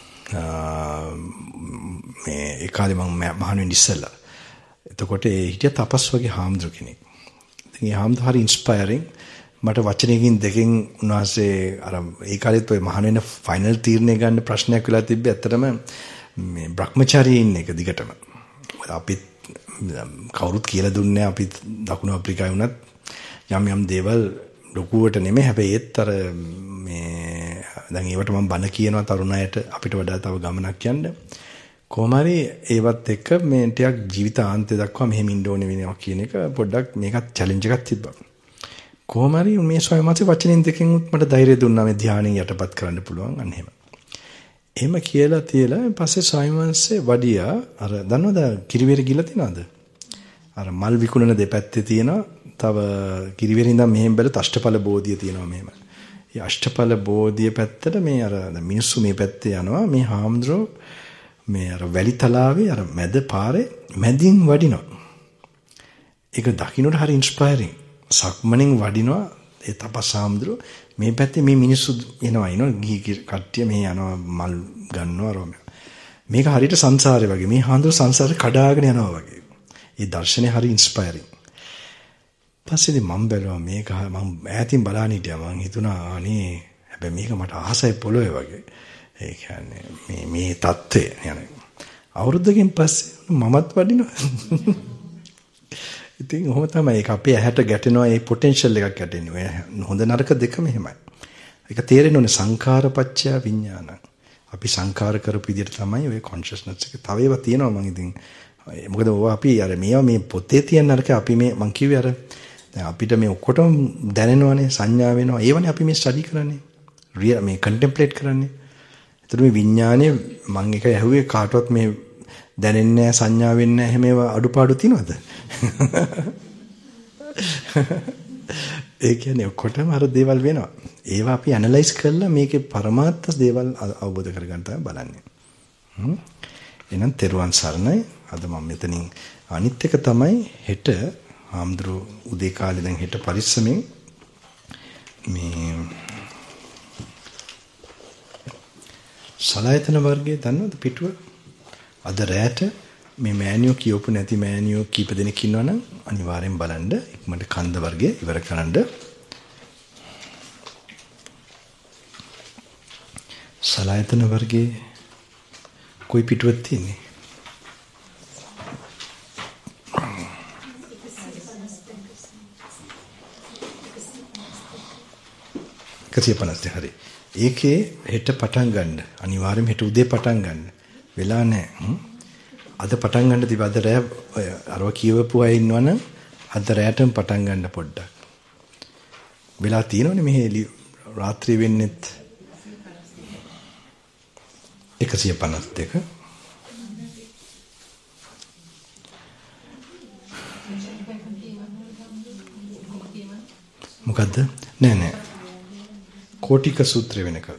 මේ ඒ කාලේ මම මහාන වෙන්න ඉස්සෙල්ලා. එතකොට ඒ හිටිය තපස් වගේ හාමුදුර කෙනෙක්. ඉතින් ඒ හාමුදුර හරි ඉන්ස්පයරිං මට වචනයකින් දෙකෙන් උන්වහන්සේ අර ඒ කාලෙත් ඔය මහාන වෙන ෆයිනල් තීරණය ගන්න ප්‍රශ්නයක් වෙලා තිබ්බේ ඇත්තටම මේ භ්‍රමචාරී ඉන්න එක දිගටම. අපි කවුරුත් කියලා දුන්නේ අපි දකුණු අප්‍රිකාවේ වුණත් යම් දේවල් ලොකුවට නෙමෙයි හැබැයි ඒත් අර මේ දැන් ඒවට මම බන කියනවා තරුණ අයට අපිට වඩා තව ගමනක් යන්න. කොහොම හරි ඒවත් එක්ක මේ ටිකක් ජීවිතාන්තය දක්වා මෙහෙම ඉන්න ඕනේ වෙනවා කියන එක පොඩ්ඩක් මේකත් චැලෙන්ජ් එකක් තිබ්බා. කොහොම හරි මේ ස්වයං මාසේ වචනෙන් දෙකෙන් උත් මට ධෛර්යය දුන්නා මේ ධානයෙන් යටපත් කරන්න පුළුවන් අන්න එහෙම. එහෙම කියලා තියලා පස්සේ ස්වයං මාසේ වඩියා අර දන්නවද කිරිවෙර ගිහලා තියනවද? අර මල් විකුණන දෙපැත්තේ තියෙනවා තව කිරිවෙරින් ඉඳන් මෙහෙම බැලුවත් අෂ්ටඵල බෝධිය තියෙනවා මෙහෙම. මේ අෂ්ටඵල බෝධිය පැත්තට මේ අර මිනිස්සු මේ පැත්තේ යනවා මේ හාමුදුරුවෝ මේ අර වැලි තලාවේ අර මැද පාරේ මැදින් වඩිනවා. ඒක දකින්නට හරි ඉන්ස්පයරිං. සක්මණෙන් වඩිනවා ඒ තපස් හාමුදුරුවෝ මේ පැත්තේ මේ මිනිස්සු එනවා ගිහි කට්ටිය මේ යනවා මල් ගන්නවා රෝම. මේක හරියට සංසාරේ වගේ මේ හාමුදුරුවෝ සංසාරේ කඩාගෙන යනවා වගේ. ඒ දර්ශනය හරි ඉන්ස්පයරිං. පස්සේ මම බැලුවා මේක මම ඈතින් බලන්න හිටියා මම හිතුණා අනේ හැබැයි මේක මට ආසයි පොළොවේ වගේ. ඒ කියන්නේ මේ தත්ත්වය යන්නේ. අවුරුද්දකින් පස්සේ මමත් වඩිනවා. ඉතින් ඔහොම තමයි ඒක අපේ ඇහැට ගැටෙනවා ඒ පොටෙන්ෂල් එකක් ගැටෙන්නේ. හොඳ නරක දෙකම එහෙමයි. ඒක තේරෙන්න ඕනේ සංඛාරපච්චය විඥාන. අපි සංඛාර කරපු විදිහට තමයි ඔය කොන්ෂස්නස් එක. තව ඒවා තියෙනවා මම ඉතින් මොකද ඔය අපි අර මේවා මේ පොතේ තියෙන නරක අපි මේ මං කිව්වේ අර දැන් අපිට මේ ඔක්කොටම දැනෙනවනේ සංඥා වෙනවා. ඒවනේ අපි මේ ස්ටඩි කරන්නේ. මේ කන්ටෙම්ප්ලේට් කරන්නේ. ඒතර මේ විඥානයේ මං එක ඇහුවේ කාටවත් මේ දැනෙන්නේ නැහැ සංඥා වෙන්නේ නැහැ එහෙම ඒවා අඩුපාඩු තියනවද? ඒ කියන්නේ ඔක්කොටම අර දේවල් වෙනවා. ඒවා අපි ඇනලයිස් කරලා මේකේ පරමාර්ථ දේවල් අවබෝධ කරගන්න තමයි බලන්නේ. එහෙනම් තෙරුවන් සරණයි. අද මම මෙතනින් අනිත් එක තමයි හෙට ආම්ද්‍රු උදේ කාලේ දැන් හෙට පරිස්සමෙන් මේ සලායතන වර්ගයේ දන්නවද පිටුව? අද රැට මේ මෑනියෝ කියවපු නැති මෑනියෝ කීප දෙනෙක් ඉන්නවනම් අනිවාර්යෙන් බලන්න ඉක්මනට කන්ද වර්ගය ඉවර කරන්න. සලායතන වර්ගයේ කොයි පිටුවක් තියෙන්නේ? හරි. ඒකේ හෙට පටන් ගන්න. අනිවාර්යයෙන් හෙට උදේ පටන් ගන්න. වෙලා නැහැ. අද පටන් ගන්න තිබ්බ අද රෑ අරව කියවපු අය ඉන්නවනම් අද රෑටම පටන් ගන්න පොඩ්ඩක්. වෙලා තියෙනවනේ මෙහෙ රාත්‍රී වෙන්නෙත් 152. මොකද්ද? නෑ. කෝටික සූත්‍රය වෙනකල්.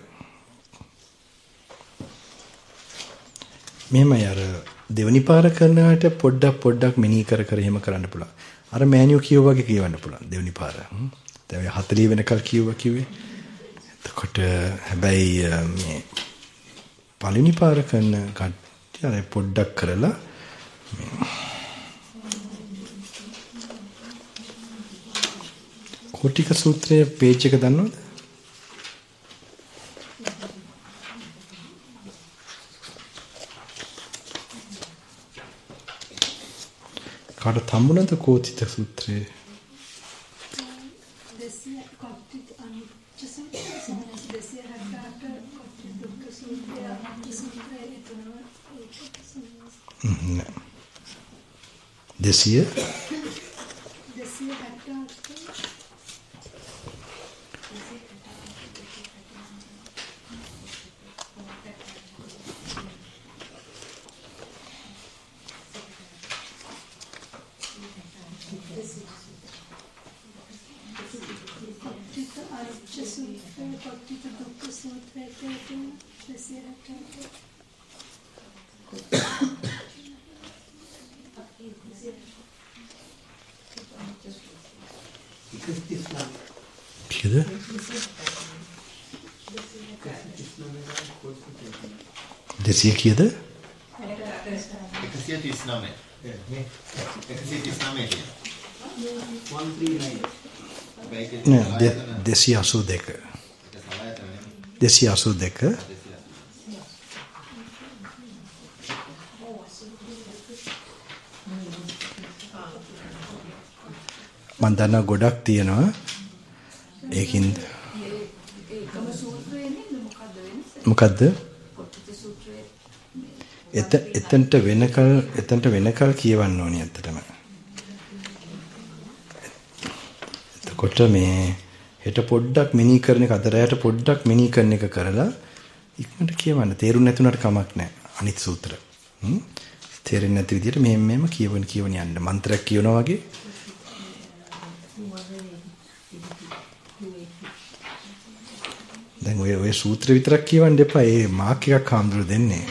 මෙහෙමයි අර දෙවනි පාර කරනකට පොඩ්ඩක් මෙනී කර එහෙම කරන්න පුළුවන්. අර මෑනියෝ කියව වගේ කියවන්න පුළුවන් දෙවනි පාර. දැන් 40 වෙනකල් කිව්වේ. එතකොට හැබැයි මේ පළවෙනි පාර කරන කට්ටිය අර පොඩ්ඩක් කරලා කෝටික සූත්‍රයේ පේජ් එක දන්නවද? කාට හම්බුණාද කෝතිත සූත්‍රය? Desia kiyada? Desia kiyada? 139. Nē, 282. 282. මම දන්නා ගොඩක් තියෙනවා. ඒකින්ද මොකද්ද? එතනට වෙනකල් කියවන්න ඕනේ ඇත්තටම. එතකොට මේ හෙට පොඩ්ඩක් මෙනී කරන එක අතරයට පොඩ්ඩක් මෙනී කරන එක කරලා ඉක්මනට කියවන්න. තේරුම් නැතුණට කමක් නැහැ. අනිත් සූත්‍ර. තේරෙන්නේ නැති විදිහට මෙහෙම කියවන යන්න. මන්ත්‍රයක් කියනවා වගේ. දැන් ඔය සූත්‍ර විතරක් කියවන්න එපා. ඒ මාක් එකක් හාමුදුරුවෝ දෙන්නේ.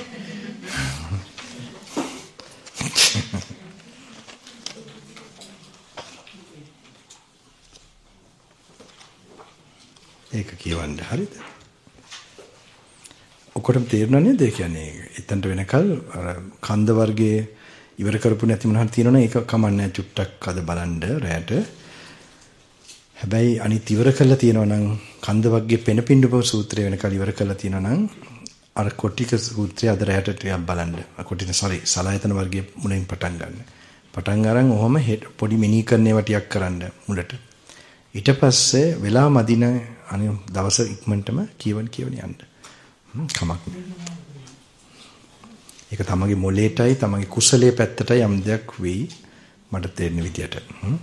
ඒක කියවන්න හරිද? ඔක්කොටම තේරුණා නේද? ඒ කියන්නේ එතනට වෙනකල් අර කන්ද වර්ගයේ ඉවර කරපු නැති මොනවා හරි තියෙනවනේ ඒක කමන්නේ චුට්ටක් අද බලන්න රැයට. හැබැයි අනිත් ඉවර කරලා තියෙනවා නම් කන්ද වර්ගයේ පෙනපින්ඩුප සූත්‍රය වෙනකල් ඉවර කරලා තියෙනවා නම් අර කොටික සූත්‍රය අද රැයට ටිකක් බලන්න. සලායතන වර්ගයේ මුලින් පටන් ගන්න. පටන් අරන් ඔහොම පොඩි මිනී කරන්නේවා ටිකක් කරන්න මුලට. ඊට පස්සේ වෙලා මදින අනිත් දවස් ඉක්මනටම කියවන යන්න. කමක් නෑ. ඒක තමගේ මොලේටයි තමගේ කුසලයේ පැත්තටයි යම් දෙයක් වෙයි මට තේරෙන විදියට.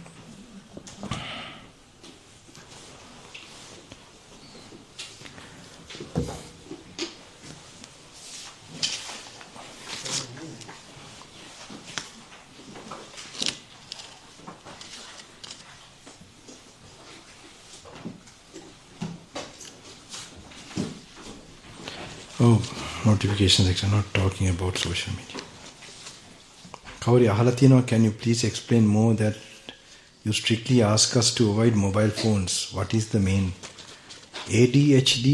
Oh, notification section, not talking about social media. Kauri ahala තියෙනවා, can you please explain more that you strictly ask us to avoid mobile phones? What is the main ADHD?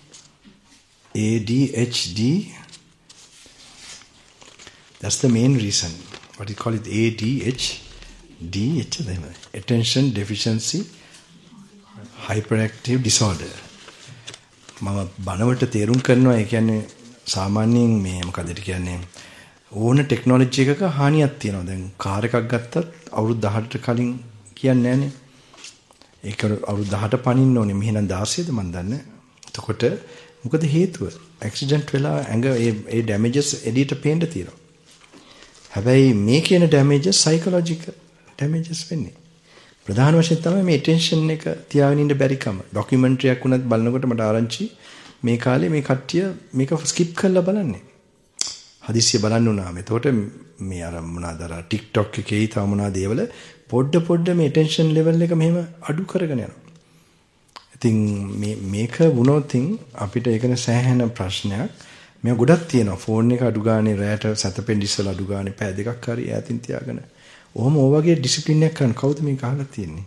That's the main reason. What you call it? ADHD, attention deficiency hyperactive disorder. මම බණවට තේරුම් කරනවා. ඒ කියන්නේ සාමාන්‍යයෙන් මේ මොකද කියන්නේ ඕන technology එකක හානියක් තියෙනවා. දැන් කාර් එකක් ගත්තත් අවුරුදු 18ට කලින් කියන්නේ නැහනේ. ඒක අවුරුදු 18 පනින්න ඕනේ. මෙහෙනම් 16ද මන් දන්නේ. එතකොට මොකද හේතුව? ඇක්සිඩන්ට් වෙලා ඇඟ ඒ ඩැමේජස් එඩියට පේන්න තියෙනවා. හැබැයි මේ කියන ඩැමේජස් සයිකොලොජිකල් ඩැමේජස් වෙන්නේ. ප්‍රධාන වශයෙන් තමයි මේ ටෙන්ෂන් එක තියාගෙන ඉන්න බැරිකම. ડોකියුමන්ටරියක් වුණත් බලනකොට මට ආරංචි මේ කාලේ මේ කට්ටිය මේක ස්කිප් කරලා බලන්නේ. හදිස්සිය බලන්න උනාම. එතකොට මේ අර මොනවාද අර TikTok එකේ තව මොනවාද ඒවල පොඩ මේ ටෙන්ෂන් ලෙවල් එක මෙහෙම අඩු කරගෙන යනවා. ඉතින් මේක වුණොත් අපිට ඒකනේ සෑහෙන ප්‍රශ්නයක්. මේ ගොඩක් තියෙනවා. ෆෝන් එක අඩු ගානේ රැයට සැතපෙන්න ඉස්සලා අඩු ගානේ පැය දෙකක් හරි ඈතින් තියාගෙන. ඔහොම ඔය වගේ ඩිසිප්ලින් එකක් ගන්න කවුද මේක අහලා තියෙන්නේ?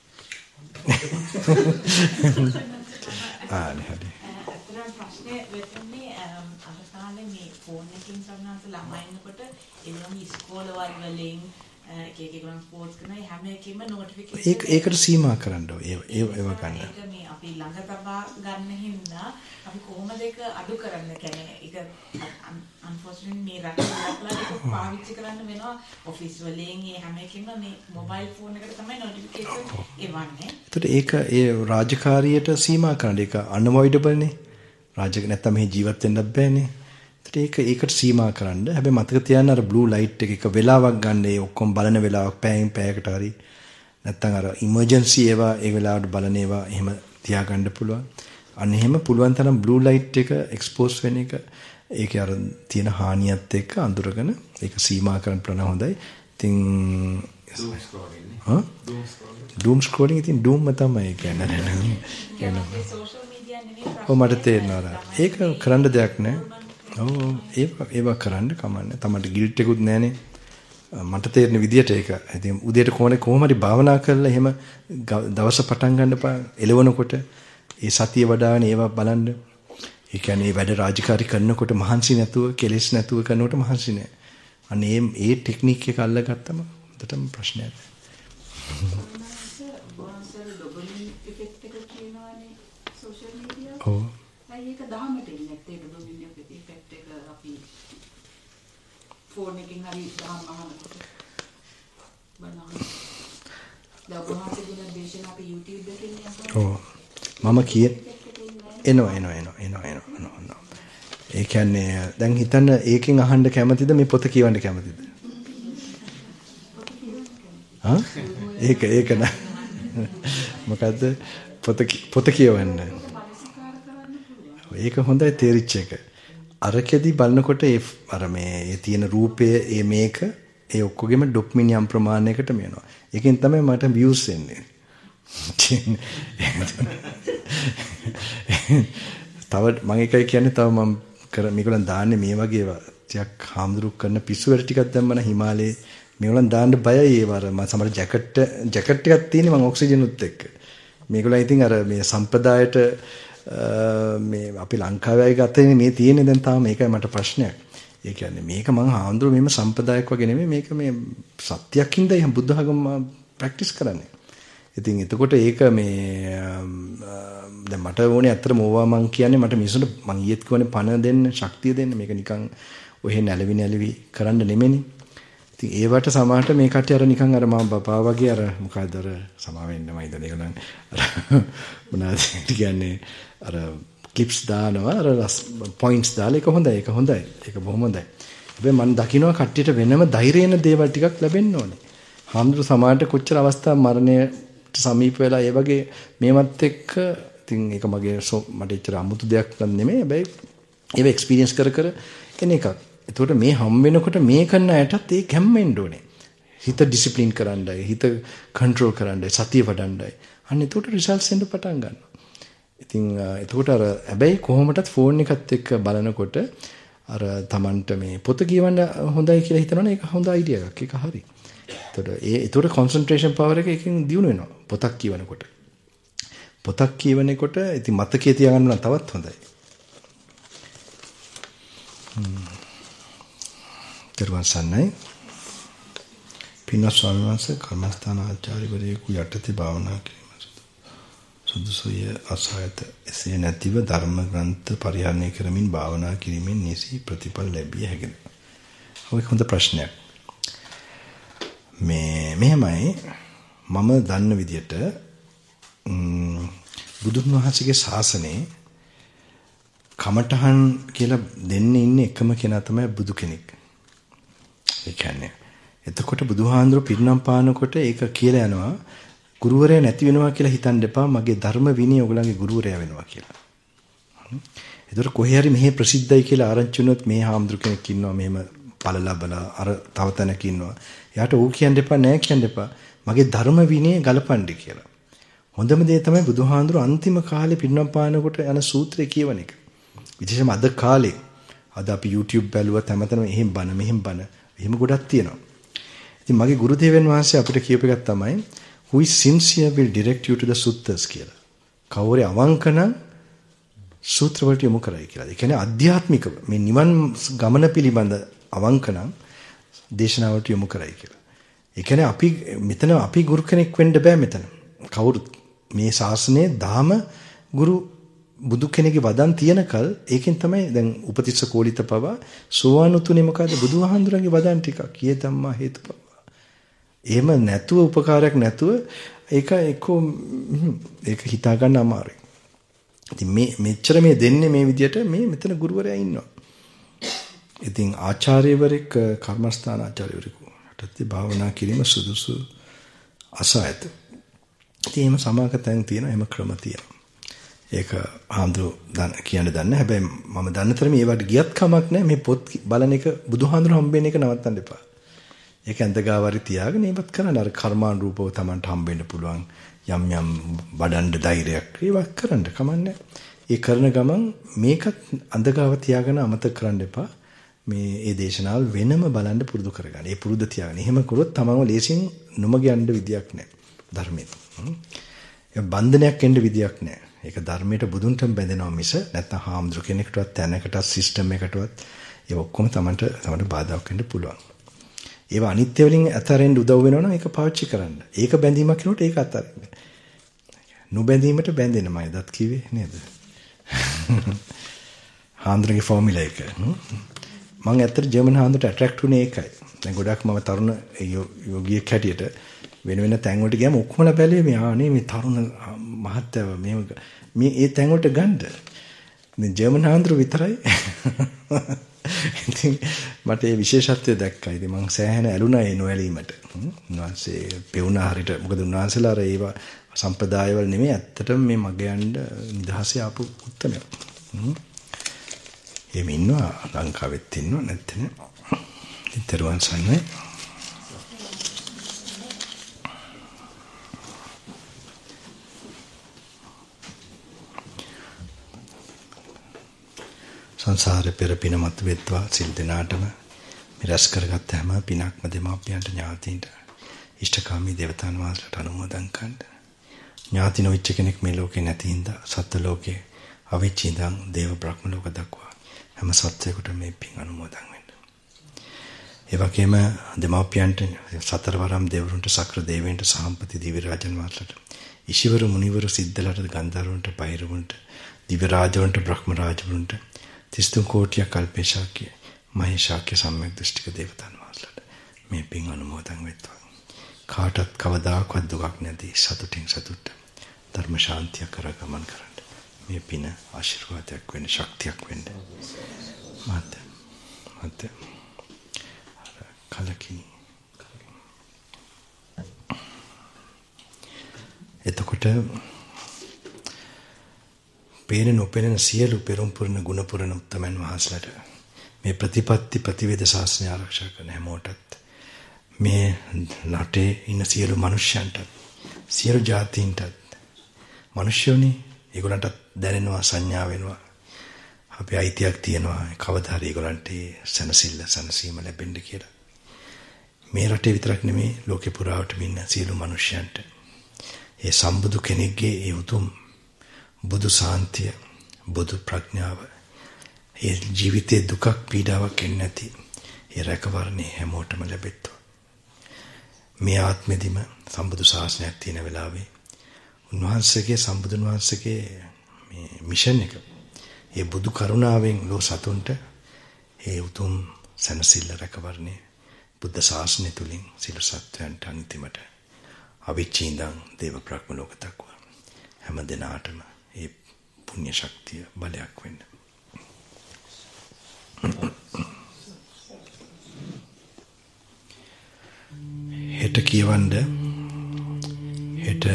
හරි. අතරම ප්‍රශ්නේ වෙන්නේ අර කාලේ මේ ෆෝන් එකකින් සම්මාස ළමයින්කොට එළම ඉස්කෝල වලින් එක ඒගොල්ලන් පෝස්ට් කරන හැම එකෙම නොටිෆිකේෂන් ඒකට සීමා කරන්න ඕනේ. ඒව ගන්න. ඒක මේ අපි ළඟ තබා ගන්න හින්දා අපි කොහොමද ඒක අඩු කරන්න කියන්නේ ඒක අන්ෆෝර්චුනේට්ලි මේ රටවල ඒක පාවිච්චි කරන්න වෙනවා ඔෆිස් වලින් ඒ හැම එකෙම මේ මොබයිල් ෆෝන් එකට තමයි නොටිෆිකේෂන් එවන්නේ. ඒකට ඒක ඒ රාජකාරියට සීමා කරන්න ඒක unavoidable නේ. නැත්තම් මේ ජීවත් වෙන්න බෑනේ. ඒකට සීමා කරන්න. හැබැයි මතක තියාගන්න අර බ්ලූ ලයිට් එක වෙලාවක් ගන්න ඒ ඔක්කොම බලන වෙලාවක් පැයකට හරි නැත්තම් අර ඉමර්ජන්සි ඒවා ඒ වෙලාවට බලන ඒවා එහෙම තියාගන්න පුළුවන්. අන්න එහෙම පුළුවන් තරම් බ්ලූ ලයිට් එක එක්ස්පෝස් වෙන එක ඒකේ අර තියෙන හානියත් එක්ක අඳුරගෙන ඒක සීමා කරන්න පුළුවන් හොඳයි. ඉතින් doom scrolling ඉතින් doom තමයි කියන්නේ. සෝෂල් මීඩියා නෙමෙයි ඔව් මට තේරෙනවා. ඒක කරන්න දෙයක් නැහැ. ඔව් ඒවා කරන්න කමන්නේ. තමන්ට ගිල්ට් එකකුත් නැහනේ. මට තේරෙන විදියට ඒක. ඉතින් උදේට කොහොම හරි භාවනා කරලා එහෙම දවස පටන් ගන්න එළවනකොට ඒ සතිය වඩාගෙන ඒවා බලන්න. ඒ කියන්නේ වැඩ රාජකාරී කරනකොට මහන්සි නැතුව, කෙලෙස් නැතුව කරනකොට මහන්සි නැහැ. අනේ මේ ටෙක්නික් එක අල්ලගත්තම හොඳටම ප්‍රශ්නයක් නැහැ. ඔව්. ඒක දහමට ඉන්නේ නැත්තේ ඩොමින් ඉෆෙක්ට් එක අපි ෆෝන් එකකින් හරි දහම අහනකොට බලන්න. දවහාසේ දින දේශන අපි YouTube එකකින් යනවා. ඔව්. මම එනවා. ඒ කියන්නේ දැන් හිතන්න ඒකෙන් අහන්න කැමතිද මේ පොත කියවන්න කැමතිද? ඒක නෑ. මොකද්ද පොත කියවන්න. ඒක හොඳයි තේරිච්ච එක. අරකෙදි බලනකොට අර මේ තියෙන රූපයේ මේක ඒ ඔක්කොගෙම ඩොපමිනියම් ප්‍රමාණයකට මේනවා. ඒකෙන් තමයි මට views එන්නේ. තව මම එකයි කියන්නේ තව මම මේගොල්ලන් දාන්නේ මේ වගේ ඒවා ටිකක් හාමුදුරු කරන පිස්සු වැඩ ටිකක් දැම්මම හිමාලයේ මේගොල්ලන් දාන්න බයයි ඒවර මම සමහර ජැකට් ටිකක් තියෙන්නේ මම ඔක්සිජන් උත් එක්ක මේගොල්ලන් ඉතින් අර මේ සම්ප්‍රදායට මේ අපි ලංකාවේ අය ගත්තේ මේ තියෙන්නේ දැන් තාම මේකයි මට ප්‍රශ්නයක්. ඒ කියන්නේ මේක මම හාමුදුරු මෙහෙම සම්ප්‍රදායක් වගේ නෙමෙයි මේක මේ සත්‍යයකින්ද එහෙනම් බුද්ධ ධර්ම ප්‍රැක්ටිස් කරන්නේ. ඉතින් එතකොට ඒක මේ දැන් මට ඕනේ අත්‍තරම ඕවා මං කියන්නේ මට මිනිස්සුන්ට මං ඊයේත් කියවනේ පණ දෙන්න ශක්තිය දෙන්න මේක නිකන් ඔහෙ නැලවි කරන්න නෙමෙයි. ඉතින් ඒවට සමහරට මේ කට්ටිය අර නිකන් අර මම බපා වගේ අර මොකද්ද අර සමා වෙන්න මම හිතන්නේ ඒගොල්ලන් අර මොනවද කියන්නේ අර ක්ලිප්ස් දානවා අර පොයින්ට්ස් දාලා ඒක හොඳයි ඒක බොහොම හොඳයි. හැබැයි මම දකින්නවා කට්ටියට වෙනම ධෛර්යන දේවල් ටිකක් ලැබෙන්න ඕනේ. හාමුදුරු සමාජයට කොච්චර අවස්ථා මරණයට සමීප වෙලා ඒ වගේ මේවත් එක්ක ඉතින් ඒක මගේ මට එච්චර අමුතු දෙයක් නෙමෙයි. හැබැයි ඒක එක්ස්පීරියන්ස් කර එන එකක්. එතකොට මේ හම් වෙනකොට මේ කරන අයටත් ඒ කැම්මෙන්න ඕනේ. හිත ඩිසිප්ලින් කරන්නයි, හිත කන්ට්‍රෝල් කරන්නයි, සතිය වඩන්නයි. අන්න එතකොට රිසල්ට්ස් එන්න පටන් ගන්නවා. ඉතින් එතකොට අර හැබැයි කොහොමදත් ෆෝන් එකත් එක්ක බලනකොට අර Tamanට මේ පොත කියවන්න හොඳයි කියලා හිතනවනේ ඒක හොඳ අයිඩියා එකක්. ඒක හරි. එතකොට කොන්සන්ට්‍රේෂන් පවර් එක එකකින් දියුණු වෙනවා. පොතක් කියවනකොට. පොතක් කියවනකොට ඉතින් මතකයේ තියාගන්න නම් තවත් හොඳයි. දර්වන් සන්නයි පින්වත් ස්වාමීන් වහන්සේ කර්මස්ථාන ආචාර්යවරයෙකු යටතේ භාවනා කිරීම සුදුසුය අසහායත එසේ නැතිව ධර්ම ග්‍රන්ථ පරිහරණය කරමින් භාවනා කිරීමෙන් නිසි ප්‍රතිඵල ලැබිය හැකිද? ඔය හොඳ ප්‍රශ්නයක්. මෙහෙමයි මම දන්න විදියට බුදුන් වහන්සේගේ ශාසනයේ කමඨහන් කියලා දෙන්නේ ඉන්නේ එකම කෙනා තමයි බුදු කෙනෙක්. ඒ කියන්නේ එතකොට බුදුහාඳුර පිරිනම් පානකොට ඒක කියලා යනවා ගුරුවරයා නැති වෙනවා කියලා හිතන්න එපා මගේ ධර්ම විනය ඔයගලගේ ගුරුවරයා වෙනවා කියලා. ඒතර කොහේ හරි මෙහි ප්‍රසිද්ධයි කියලා ආරංචි වුණොත් මේ හාමුදුර කෙනෙක් ඉන්නවා මෙහෙම පළ ලබලා අර තව තැනක ඉන්නවා. එයාට ඌ කියන්න එපා නෑ කියන්න එපා මගේ ධර්ම විනය ගලපන්නේ කියලා. හොඳම දේ තමයි බුදුහාඳුර අන්තිම කාලේ පිරිනම් පානකොට යන සූත්‍රය කියවන එක. විශේෂයෙන්ම අද කාලේ අද අපි YouTube බැලුවත් හැමතැනම එහෙම බන මෙහෙම බන එහෙම ගොඩක් තියෙනවා. ඉතින් මගේ ගුරු දේවයන් වහන්සේ අපිට කියපු එකක් තමයි who is sincere will direct you to the suttas කියලා. කවුරු අවංක නම් සූත්‍ර වලට යොමු කරයි කියලා. ඒ කියන්නේ අධ්‍යාත්මිකව මේ නිවන් ගමන පිළිබඳ අවංක නම් දේශනාවට යොමු කරයි කියලා. ඒ කියන්නේ අපි මෙතන අපි ගුරු කෙනෙක් වෙන්න බෑ මෙතන. කවුරුත් මේ ශාසනයේ දාම ගුරු බුදු කෙනෙක්ගේ වදන් තියනකල් ඒකෙන් තමයි දැන් උපතිස්ස කෝලිත පවා සෝවාන් උතුනේ මොකද බුදුහාඳුරන්ගේ වදන් ටික කියේ ධම්මා හේතුපවා. එහෙම නැතුව උපකාරයක් නැතුව ඒක හිතා ගන්න අමාරුයි. ඉතින් මෙච්චර මේ දෙන්නේ මේ විදියට මේ මෙතන ගුරුවරයා ඉන්නවා. ඉතින් ආචාර්යවරයෙක් කර්මස්ථාන ආචාර්යවරයෙකු යටතේ භාවනා කිරීම සුදුසු අසයත. ඉතින් එහෙම සමාගතයන් තියෙනවා, එහෙම ක්‍රම තියෙනවා. ඒක ආන්දු කියන්න දන්නේ. හැබැයි මම දන්න තරම ඒවට ගියත් කමක් නැහැ. මේ පොත් බලන එක බුදුහාඳුර හම්බෙන්න එක නවත්තන්න එපා. ඒක ඇඳගාවරි තියාගෙන ඒවත් කරන්න. අර කර්මාන් රූපව Tamanට හම්බෙන්න පුළුවන් යම් යම් වඩන්න ධෛර්යයක් ඒවත් කරන්න කමන්නේ. ඒ කරන ගමන් මේකත් අඳගාව තියාගෙන අමතක කරන්න එපා. මේ දේශනාවල් වෙනම බලන්න පුරුදු කරගන්න. ඒ පුරුදු තියාගෙන. එහෙම කරොත් තමන්ව ලේසින් නොමග යන්න විදියක් නැහැ ධර්මයෙන්. ඒ බන්ධනයක් එන්න විදියක් නැහැ. ඒක ධර්මයට බුදුන්ටම බැඳෙනවා මිස නැත්නම් හාමුදුර කෙනෙක්ටවත් තැනකටවත් සිස්ටම් එකකටවත් ඒ ඔක්කොම තමන්ට බාධාක් වෙන්න පුළුවන්. ඒවා අනිත්‍ය වලින් අතරින් උදව් වෙනවා නම් ඒක පාවිච්චි කරන්න. ඒක බැඳීමක් වෙනකොට ඒක අතරින්. නොබැඳීමට බැඳෙනමයි දත් කිව්වේ නේද? හාමුදුරගේ ෆෝමියුලා එක. මම ඇත්තට ජර්මන් හාමුදුරට ඇට්‍රැක්ට් වුණේ ඒකයි. දැන් ගොඩක් මම තරුණ යෝගියෙක් හැටියට වෙන වෙන තැන් වලට ගියාම ඔක්කොම බැලුවේ මේ ආනේ මේ තරුණ මහත්තයව මේ ඒ තැන් වලට ගන්න. මේ ජර්මන් හාමුදුර විතරයි. ඉතින් මට ඒ විශේෂත්වය දැක්කා. ඉතින් මම සෑහෙන ඇලුනා ඒ නොඇලීමට. උන්වහන්සේ පෙවුනා හරියට. මොකද උන්වහන්සේලා අර ඒවා සම්ප්‍රදායවල නෙමෙයි ඇත්තටම මේ මග යන්න නිදහසේ ආපු උත්තරයක්. එහෙම ඉන්නවා ලංකාවෙත් ඉන්නවා නැත්නම් ඉතරුවන් සන්නේ. සංසාරේ පෙර පින මත වෙත්වා සිල් දෙනාටම මේ රැස් කරගත්ත හැම පිනක්ම දෙමාපියන්ට ඥාතීන්ට ඉෂ්ඨකාමී දේවතාවුන් වහන්සේලාට අනුමෝදන් කරන්න. ඥාති නොවිච්ච කෙනෙක් මේ ලෝකේ නැති හින්දා සත්ත්ව ලෝකේ අවිච්ච ඉඳන් දේව බ්‍රහ්ම ලෝක දක්වා හැම සත්වයකට මේ පින් අනුමෝදන් වෙන්න. ඒ වගේම දෙමාපියන්ට සතරවරම් දෙවරුන්ට සක්‍ර දේවයන්ට සහම්පති දිව්‍ය රාජන් වහන්සේලාට ඉෂිවරු මුනිවරු සිද්ධලට ගන්ධාරවන්ට පෛරවන්ට දිව්‍ය රාජවන්ට බ්‍රහ්ම රාජවන්ට 33 කෝටිය කල්පේශාක්‍ය මහේශාක්‍ය සම්‍යක් දෘෂ්ටික දේවතාවුන් වහන්සේලාට මේ පින් අනුමෝදන් වෙත්වා. කාටත් කවදාකවත් දුකක් නැති සතුටින් සතුට ධර්ම ශාන්තිය කර ගමන් කරන්න. මේ පින ආශිර්වාදයක් වෙන්න, ශක්තියක් වෙන්න. මත කලකිනි. එතකොට පේන නොපෙනෙන සියලු පෙරම් පුරන ගුණ පුරන උත්තමයන් වහන්සේලාට මේ ප්‍රතිපත්ති ප්‍රතිවේද ශාස්ත්‍රය ආරක්ෂා කරන හැමෝටත් මේ රටේ ඉන්න සියලු මිනිස්යන්ට සියලු ජාතීන්ට මිනිස්යෝනේ ඒගොල්ලන්ට දැනෙනවා සංඥා වෙනවා අපි අයිතියක් තියනවා කවදා හරි ඒගොල්ලන්ට සනසීම ලැබෙන්න කියලා. මේ රටේ විතරක් නෙමෙයි ලෝකේ පුරාවටම ඉන්න සියලු මිනිස්යන්ට ඒ සම්බුදු කෙනෙක්ගේ ඒ උතුම් බුදු සාන්තිය බුදු ප්‍රඥාව ඒ ජීවිතේ දුකක් පීඩාවක් එන්නේ නැති ඒ රැකවරණේ හැමෝටම ලැබෙත්වා. මේ ආත්මෙදිම සම්බුදු ශාසනයක් තියෙන වෙලාවේ උන්වහන්සේගේ සම්බුදුන් වහන්සේගේ මේ මිෂන් එක ඒ බුදු කරුණාවෙන් ලෝ සතුන්ට ඒ උතුම් සනසිල්ල රැකවරණේ බුද්ධ ශාසනය තුලින් සියලු සත්වයන්ට අන්තිමට අවිචින්දං දේව බ්‍රහ්ම ලෝක දක්වා හැම දිනාටම ඒ පුණ්‍ය ශක්තිය බලයක් වෙන්න. හෙට කියවන්න හෙට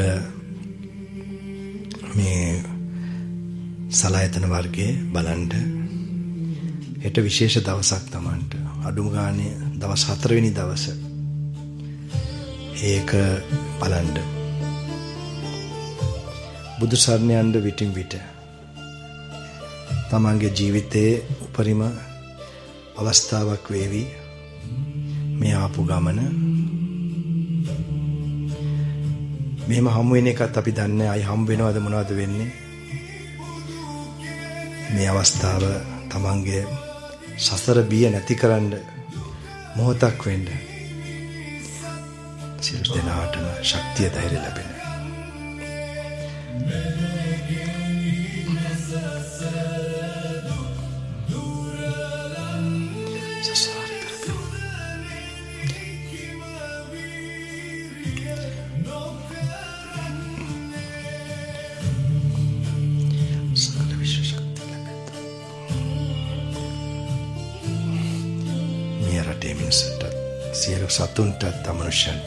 මේ සලායතන වර්ගයේ බලන්න හෙට විශේෂ දවසක් තමන්ට අඩුම ගානේ දවස් 4 වෙනි දවස ඒක බලන්න බුදු සරණ යන්න විටින් විට තමන්ගේ ජීවිතයේ උපරිම අවස්ථාවක් වේවි මේ ආපු ගමන. මෙහෙම හමු වෙන එකත් අපි දන්නේ අය හම් වෙනවද මොනවද වෙන්නේ. මේ අවස්ථාව තමන්ගේ සසර බිය නැතිකරන්න මොහොතක් වෙන්න. සියලු දෙනාටම ශක්තිය ධෛර්ය ලැබෙන සියලු සතුන්ටත් අමනුෂ්‍යන්ට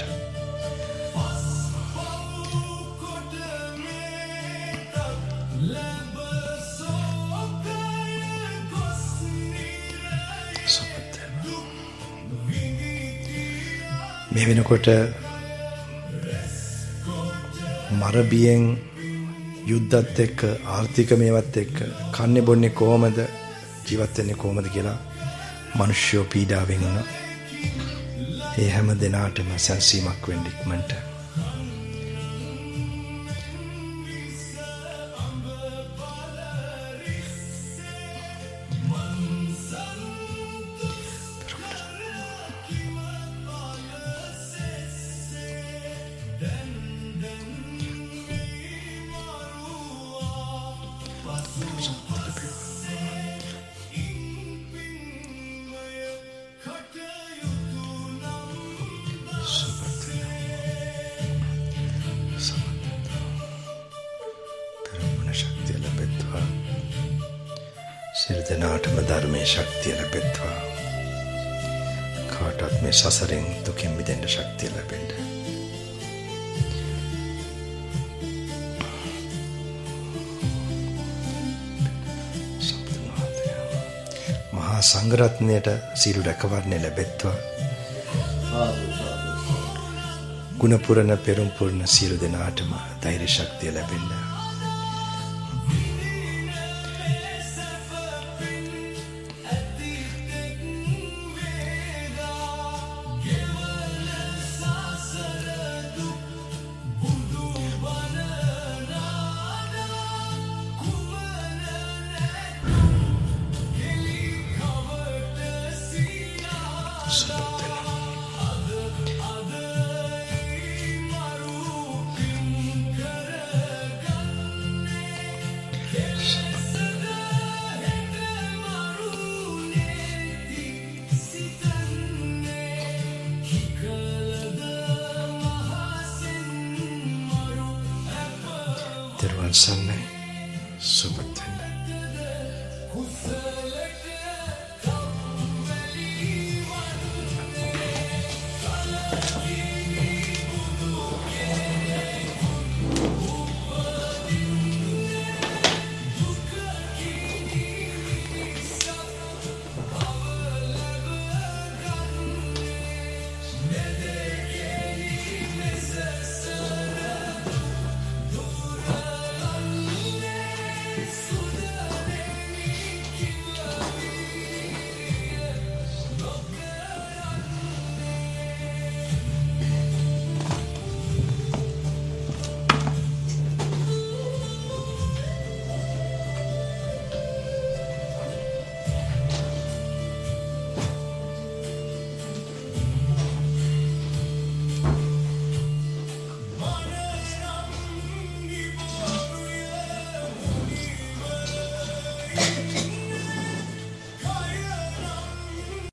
මේ වෙනකොට මරබියෙන් යුද්ධත් එක්ක ආර්ථික මේවත් එක්ක කන්නේ බොන්නේ කොහමද ජීවත් වෙන්නේ කොහමද කියලා මිනිස්සු පීඩාවෙන් වුණා. ඒ හැම දිනාටම සැනසීමක් වෙන්න ඉක්මනට සියලු දෙනාටම ධර්මයේ ශක්තිය ලැබෙත්වා. කාටත් මේ සසරෙන් දුකින් මිදෙන්න ශක්තිය ලැබෙන්න. මහා සංඝරත්නයට සියලු රැකවරණය ලැබෙත්වා. ගුණ පුරන පෙරම් පුරන සියලු දෙනාටම ධෛර්ය ශක්තිය ලැබෙන්න. Terwan sanai sobat tenda.